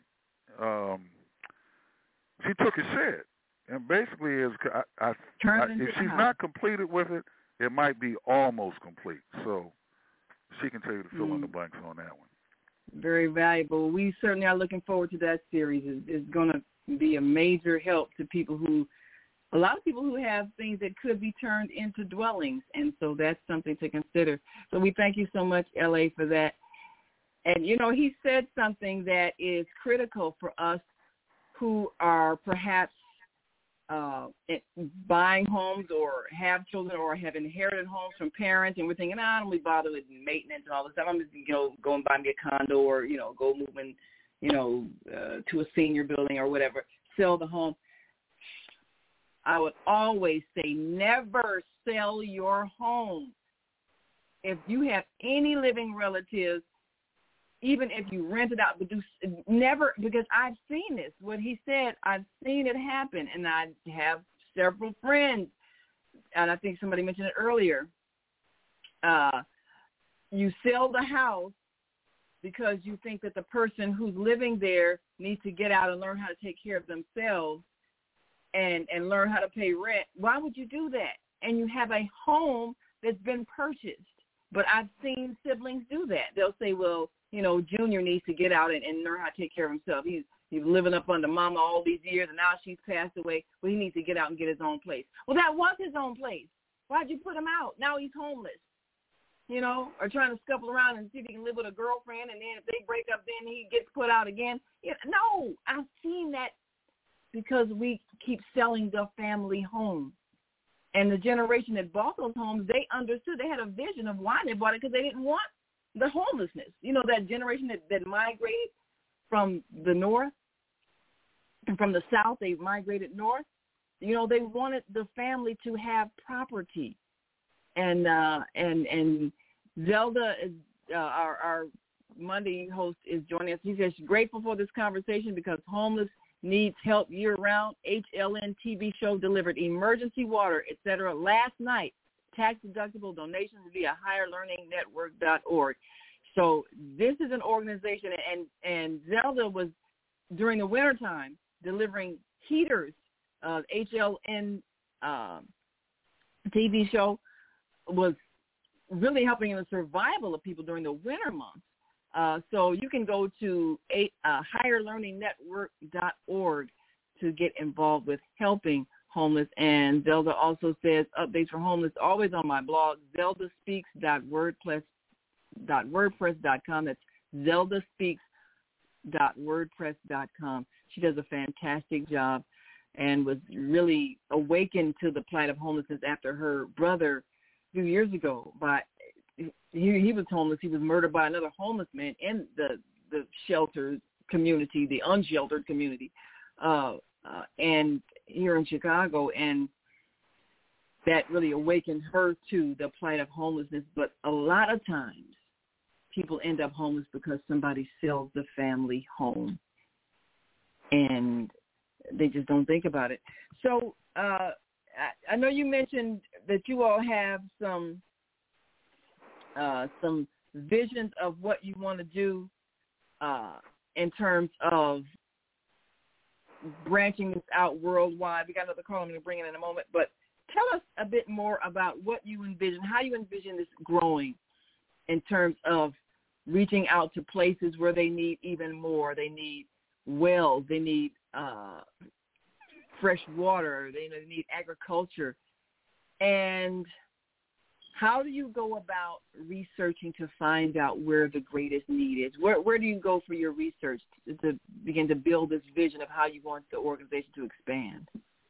took a shed. And basically if she's not completed with it, it might be almost complete. So she can tell you to fill in the blanks on that one. Very valuable. We certainly are looking forward to that series. It's going to be a major help to a lot of people who have things that could be turned into dwellings, and so that's something to consider. So we thank you so much, L.A., for that. And, he said something that is critical for us who are perhaps buying homes or have children or have inherited homes from parents, and we're thinking, I don't really bother with maintenance and all this stuff. I'm just, go and buy me a condo or, go move in, to a senior building or whatever, sell the home. I would always say never sell your home. If you have any living relatives, even if you rent it out, but never, because I've seen this. What he said, I've seen it happen, and I have several friends, and I think somebody mentioned it earlier. You sell the house because you think that the person who's living there needs to get out and learn how to take care of themselves and learn how to pay rent. Why would you do that? And you have a home that's been purchased. But I've seen siblings do that. They'll say, well, Junior needs to get out and learn how to take care of himself. He's living up under Mama all these years, and now she's passed away. Well, he needs to get out and get his own place. Well, that was his own place. Why'd you put him out? Now he's homeless, or trying to scuffle around and see if he can live with a girlfriend, and then if they break up, then he gets put out again. No, I've seen that because we keep selling the family home. And the generation that bought those homes, they understood. They had a vision of why they bought it, because they didn't want the homelessness. That generation that migrated from the north and from the south, they migrated north. They wanted the family to have property. And Zelda, our Monday host, is joining us. He says she's grateful for this conversation because homeless needs help year-round. HLN TV show delivered emergency water, etc. last night. Tax-deductible donations via higherlearningnetwork.org. So this is an organization, and Zelda was, during the wintertime, delivering heaters. HLN TV show was really helping in the survival of people during the winter months. So you can go to higherlearningnetwork.org to get involved with helping homeless. And Zelda also says updates for homeless always on my blog, zeldaspeaks.wordpress.com. That's zeldaspeaks.wordpress.com. She does a fantastic job and was really awakened to the plight of homelessness after her brother a few years ago he was homeless. He was murdered by another homeless man in the sheltered community, the unsheltered community, and here in Chicago. And that really awakened her to the plight of homelessness. But a lot of times people end up homeless because somebody sells the family home, and they just don't think about it. So I know you mentioned that you all have some visions of what you want to do in terms of branching this out worldwide. We got another call I'm going to bring in a moment, but tell us a bit more about what you envision, how you envision this growing in terms of reaching out to places where they need even more. They need wells, they need fresh water, they need agriculture. And how do you go about researching to find out where the greatest need is? Where do you go for your research to begin to build this vision of how you want the organization to expand?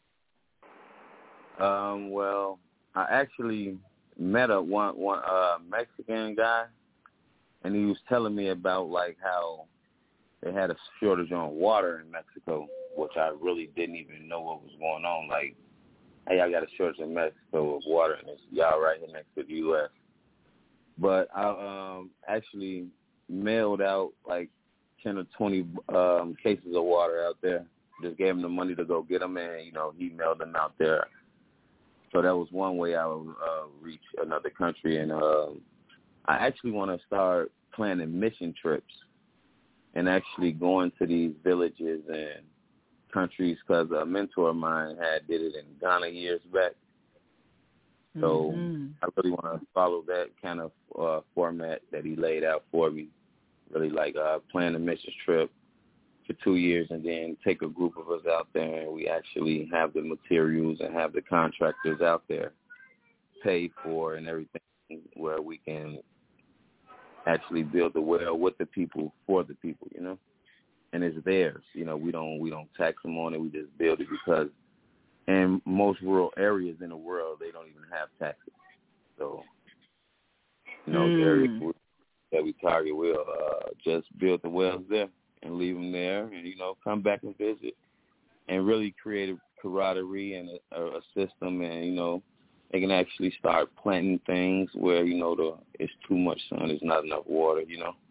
Well, I actually met one Mexican guy, and he was telling me about how they had a shortage on water in Mexico, which I really didn't even know what was going on. Hey, I got a shortage in Mexico of water, and it's y'all right here next to the U.S. But I actually mailed out 10 or 20 cases of water out there. Just gave him the money to go get them, and, he mailed them out there. So that was one way I would reach another country. And I actually want to start planning mission trips and actually going to these villages and countries, because a mentor of mine did it in Ghana years back. So I really want to follow that kind of format that he laid out for me, really like plan a missions trip for 2 years and then take a group of us out there, and we actually have the materials and have the contractors out there paid for and everything, where we can actually build the well with the people, for the people, you know, and it's theirs. You know, we don't tax them on it. We just build it because in most rural areas in the world, they don't even have taxes. So, you know, the areas that we target, we'll just build the wells there and leave them there, and, you know, come back and visit and really create a camaraderie and a system, and, you know, they can actually start planting things where, you know, it's too much sun, there's not enough water, you know,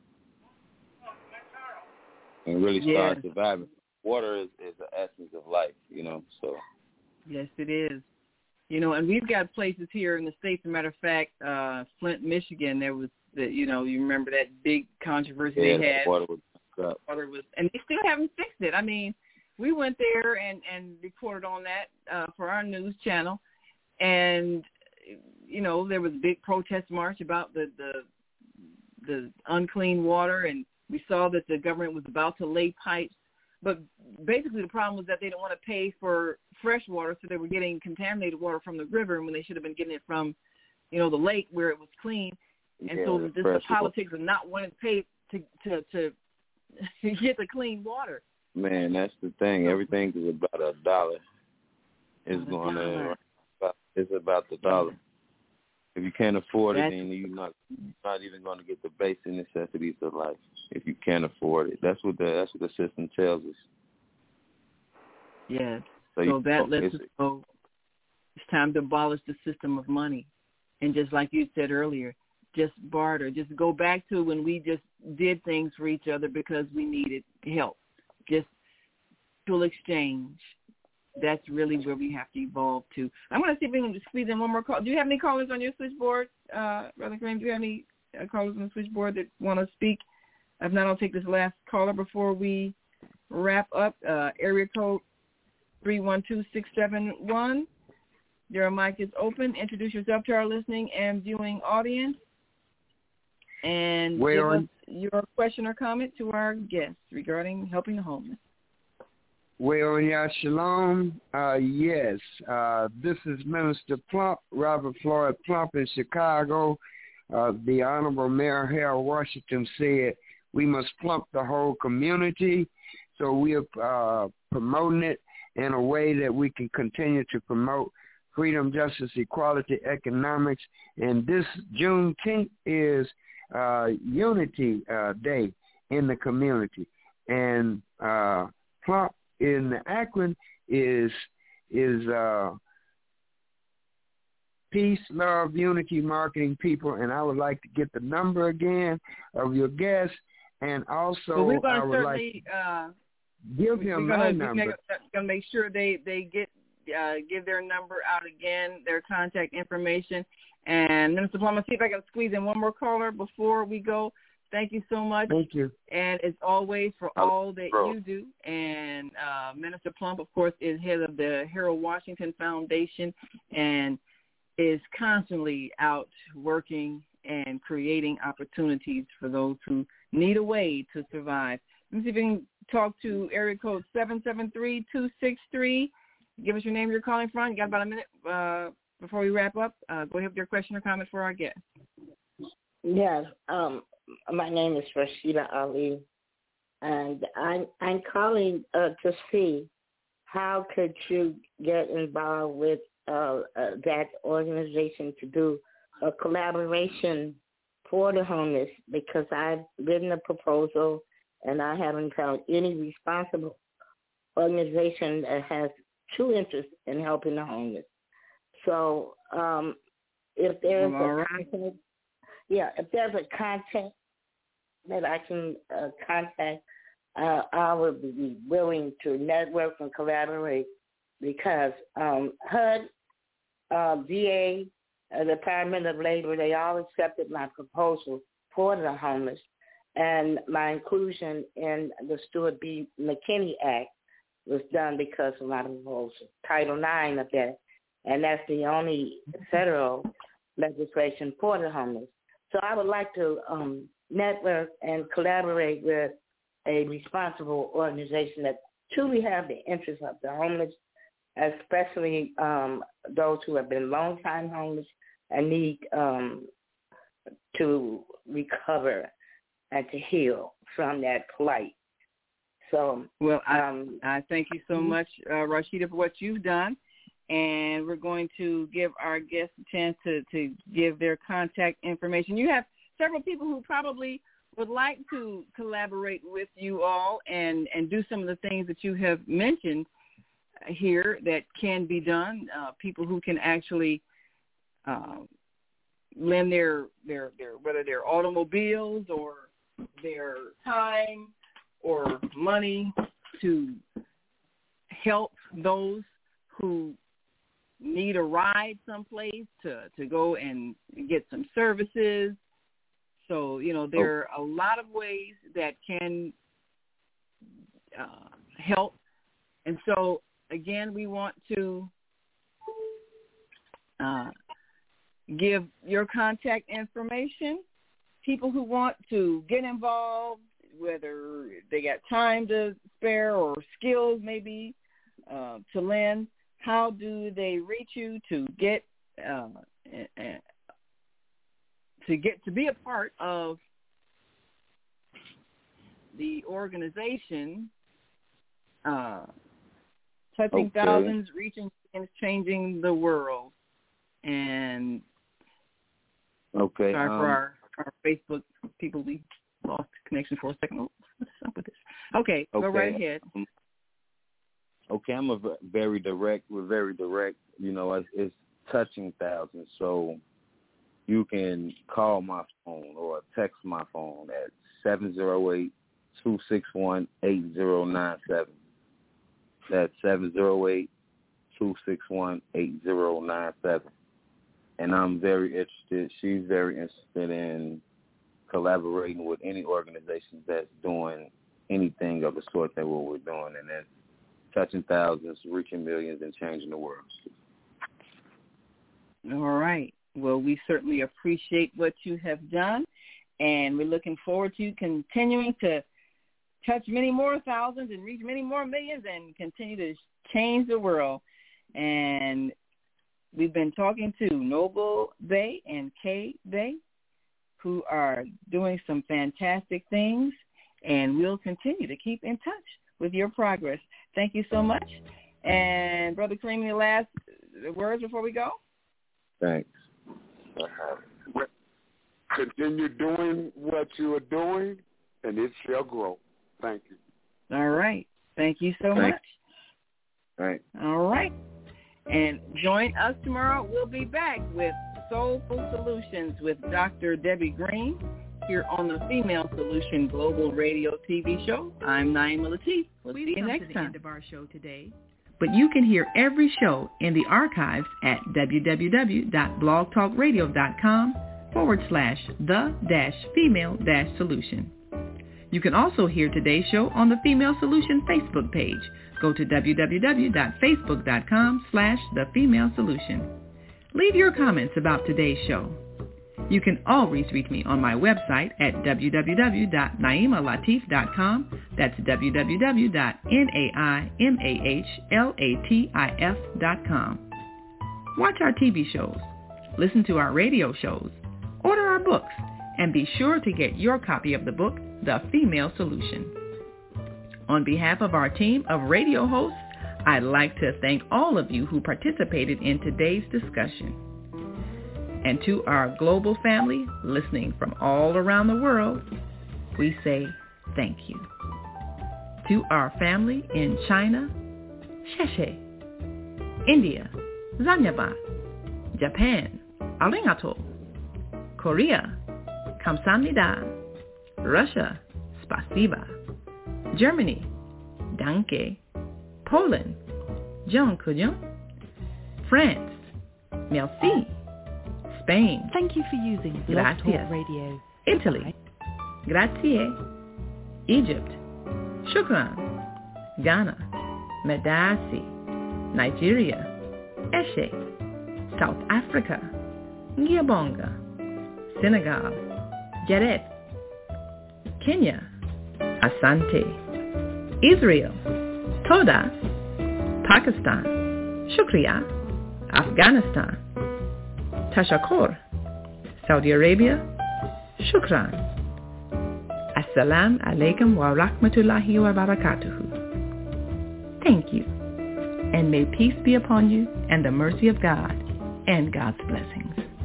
and really start surviving. Water is the essence of life, you know, so. Yes, it is. You know, and we've got places here in the States, as a matter of fact, Flint, Michigan, there was, you know, you remember that big controversy they had. Water was, and they still haven't fixed it. I mean, we went there and reported on that for our news channel. And, you know, there was a big protest march about the unclean water, and we saw that the government was about to lay pipes. But basically the problem was that they didn't want to pay for fresh water, so they were getting contaminated water from the river when they should have been getting it from, you know, the lake where it was clean. And so just the politics of not wanting to pay to get the clean water. Man, that's the thing. Everything is about $1. It's going to... It's about the dollar. If you can't afford it, then you're not even going to get the basic necessities of life. If you can't afford it, that's what the system tells us. Yes. So that lets us know it's time to abolish the system of money, and just like you said earlier, just barter. Just go back to when we just did things for each other because we needed help. Just mutual exchange. That's really where we have to evolve to. I'm going to see if we can squeeze in one more call. Do you have any callers on your switchboard, Brother Kareem? Do you have any callers on the switchboard that want to speak? If not, I'll take this last caller before we wrap up. Area code 312671. Your mic is open. Introduce yourself to our listening and viewing audience. And give us your question or comment to our guests regarding helping the homeless. Well, yeah, shalom. Yes, this is Minister Plump, Robert Floyd Plump in Chicago. The Honorable Mayor Harold Washington said we must plump the whole community. So we are promoting it in a way that we can continue to promote freedom, justice, equality, economics. And this Juneteenth is Unity Day in the community. And Plump in Akron is peace, love, unity, marketing people, and I would like to get the number again of your guest, and also I would like to give him my number. We're going to make sure they give their number out again, their contact information. And Minister Plum, I'll see if I can squeeze in one more caller before we go. Thank you so much. Thank you. And as always, for all that you do. And Minister Plump, of course, is head of the Harold Washington Foundation and is constantly out working and creating opportunities for those who need a way to survive. Let me see if we can talk to area code 773-263. Give us your name you're calling from. You got about a minute before we wrap up. Go ahead with your question or comment for our guest. Yes. My name is Rashida Ali, and I'm calling to see how could you get involved with that organization to do a collaboration for the homeless, because I've written a proposal and I haven't found any responsible organization that has true interest in helping the homeless. So if there's if there's a contact that I can contact, I would be willing to network and collaborate, because HUD, VA, Department of Labor, they all accepted my proposal for the homeless, and my inclusion in the Stuart B. McKinney Act was done because of my proposal, Title IX of that, and that's the only federal legislation for the homeless. So I would like to network and collaborate with a responsible organization that truly have the interests of the homeless, especially those who have been long-time homeless and need to recover and to heal from that plight. So, well, I thank you so much, Rashida, for what you've done. And we're going to give our guests a chance to give their contact information. You have several people who probably would like to collaborate with you all and do some of the things that you have mentioned here that can be done. People who can actually lend their whether their automobiles or their time or money to help those who need a ride someplace to go and get some services. So, you know, there are a lot of ways that can help. And so, again, we want to give your contact information. People who want to get involved, whether they got time to spare or skills maybe to lend, how do they reach you to get to be a part of the organization, touching thousands, reaching and changing the world? And sorry for our Facebook people, we lost connection for a second. What's up with this? Okay, go right ahead. Okay, I'm very direct. We're very direct. You know, it's touching thousands. So you can call my phone or text my phone at 708-261-8097. That's 708-261-8097. And I'm very interested. She's very interested in collaborating with any organization that's doing anything of the sort that what we're doing, and that's touching thousands, reaching millions, and changing the world. All right. Well, we certainly appreciate what you have done, and we're looking forward to you continuing to touch many more thousands and reach many more millions and continue to change the world. And we've been talking to Noble Bey and Kay Bey, who are doing some fantastic things, and we'll continue to keep in touch with your progress. Thank you so much. And Brother Kareem, any last words before we go? Thanks. Continue doing what you are doing, and it shall grow. Thank you. All right. Thank you so much. Right. All right. And join us tomorrow. We'll be back with Soulful Solutions with Dr. Debbie Green here on the Female Solution Global Radio TV show. I'm Naima Latif. We'll see you next time. We've come to the end of our show today, but you can hear every show in the archives at www.blogtalkradio.com/the-female-solution. You can also hear today's show on the Female Solution Facebook page. Go to www.facebook.com/thefemalesolution. Leave your comments about today's show. You can always reach me on my website at www.naimalatif.com. That's www.naimalatif.com. Watch our TV shows, listen to our radio shows, order our books, and be sure to get your copy of the book, The Female Solution. On behalf of our team of radio hosts, I'd like to thank all of you who participated in today's discussion. And to our global family listening from all around the world, we say thank you. To our family in China, Sheshe, India, Zanyaba, Japan, Arigato, Korea, Kamsahamnida, Russia, Spasiba, Germany, Danke, Poland, Dziękuję, France, Merci, Spain, thank you for using Blog Talk Radio. Italy, Grazie, Egypt, Shukran, Ghana, Medasi, Nigeria, Eshe, South Africa, Ngiyabonga, Senegal, Geret, Kenya, Asante. Israel, Toda. Pakistan, Shukriya. Afghanistan, Tashakkur. Saudi Arabia, Shukran. Assalamu alaikum wa rahmatullahi wa barakatuhu. Thank you, and may peace be upon you and the mercy of God and God's blessings.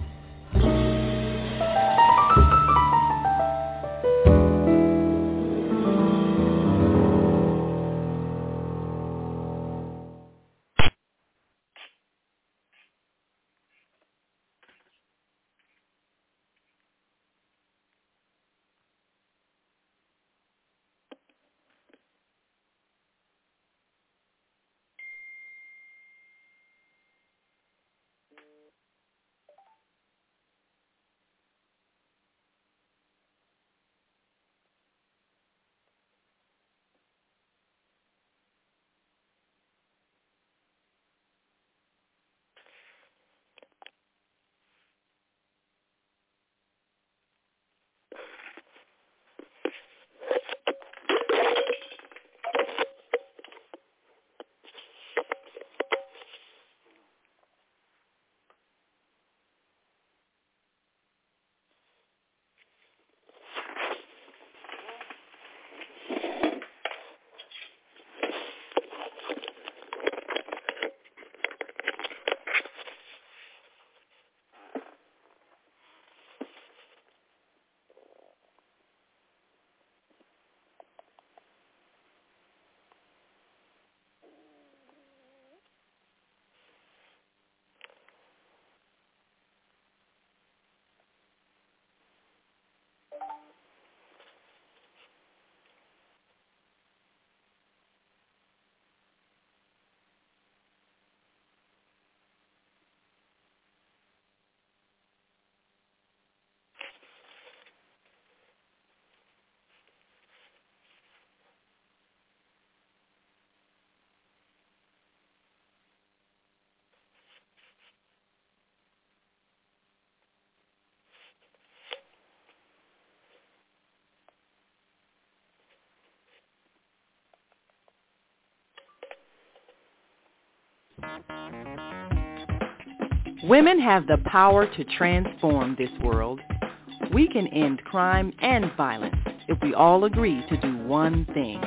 Women have the power to transform this world. We can end crime and violence if we all agree to do one thing: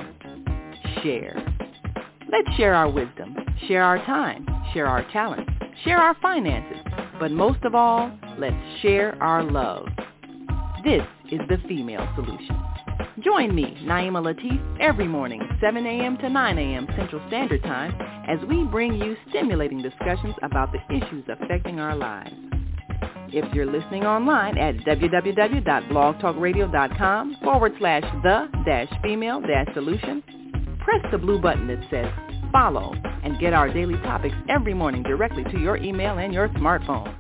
share. Let's share our wisdom, share our time, share our talent, share our finances, but most of all, let's share our love. This is the Female Solution. Join me, Naima Latif, every morning, 7 a.m. to 9 a.m. Central Standard Time, as we bring you stimulating discussions about the issues affecting our lives. If you're listening online at www.blogtalkradio.com/the-female-solution, press the blue button that says follow and get our daily topics every morning directly to your email and your smartphone.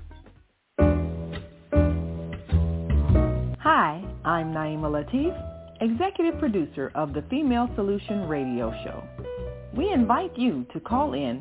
Hi, I'm Naima Latif, Executive Producer of the Female Solution Radio Show. We invite you to call in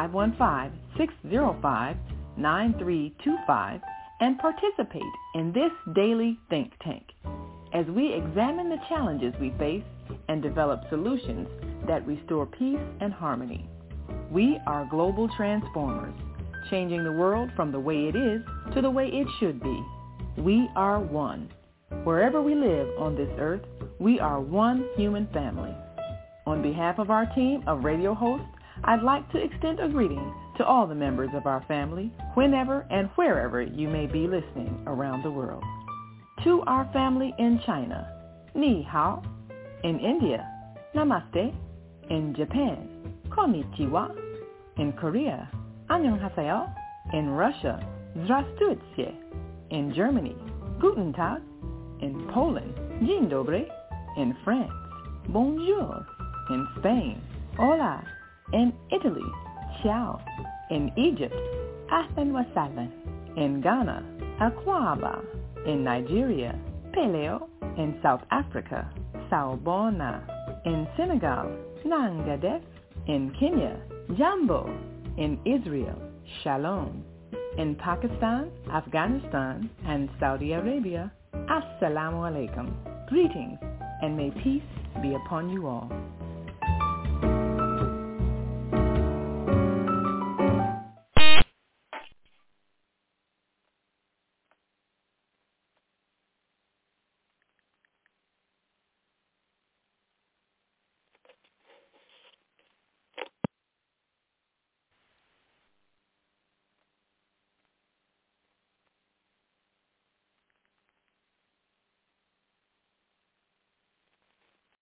515-605-9325 and participate in this daily think tank as we examine the challenges we face and develop solutions that restore peace and harmony. We are global transformers, changing the world from the way it is to the way it should be. We are one. Wherever we live on this earth, we are one human family. On behalf of our team of radio hosts, I'd like to extend a greeting to all the members of our family, whenever and wherever you may be listening around the world. To our family in China, Ni Hao. In India, Namaste. In Japan, Konnichiwa. In Korea, Annyeonghaseyo. In Russia, Zdravstvuyte. In Germany, Guten Tag. In Poland, Dzień dobry. In France, Bonjour. In Spain, Hola. In Italy, Ciao. In Egypt, Ahlan wa sahlan. In Ghana, Akwaba. In Nigeria, Peleo. In South Africa, Sawubona. In Senegal, Nangadef. In Kenya, Jambo. In Israel, Shalom. In Pakistan, Afghanistan, and Saudi Arabia, Assalamu alaikum. Greetings and may peace be upon you all.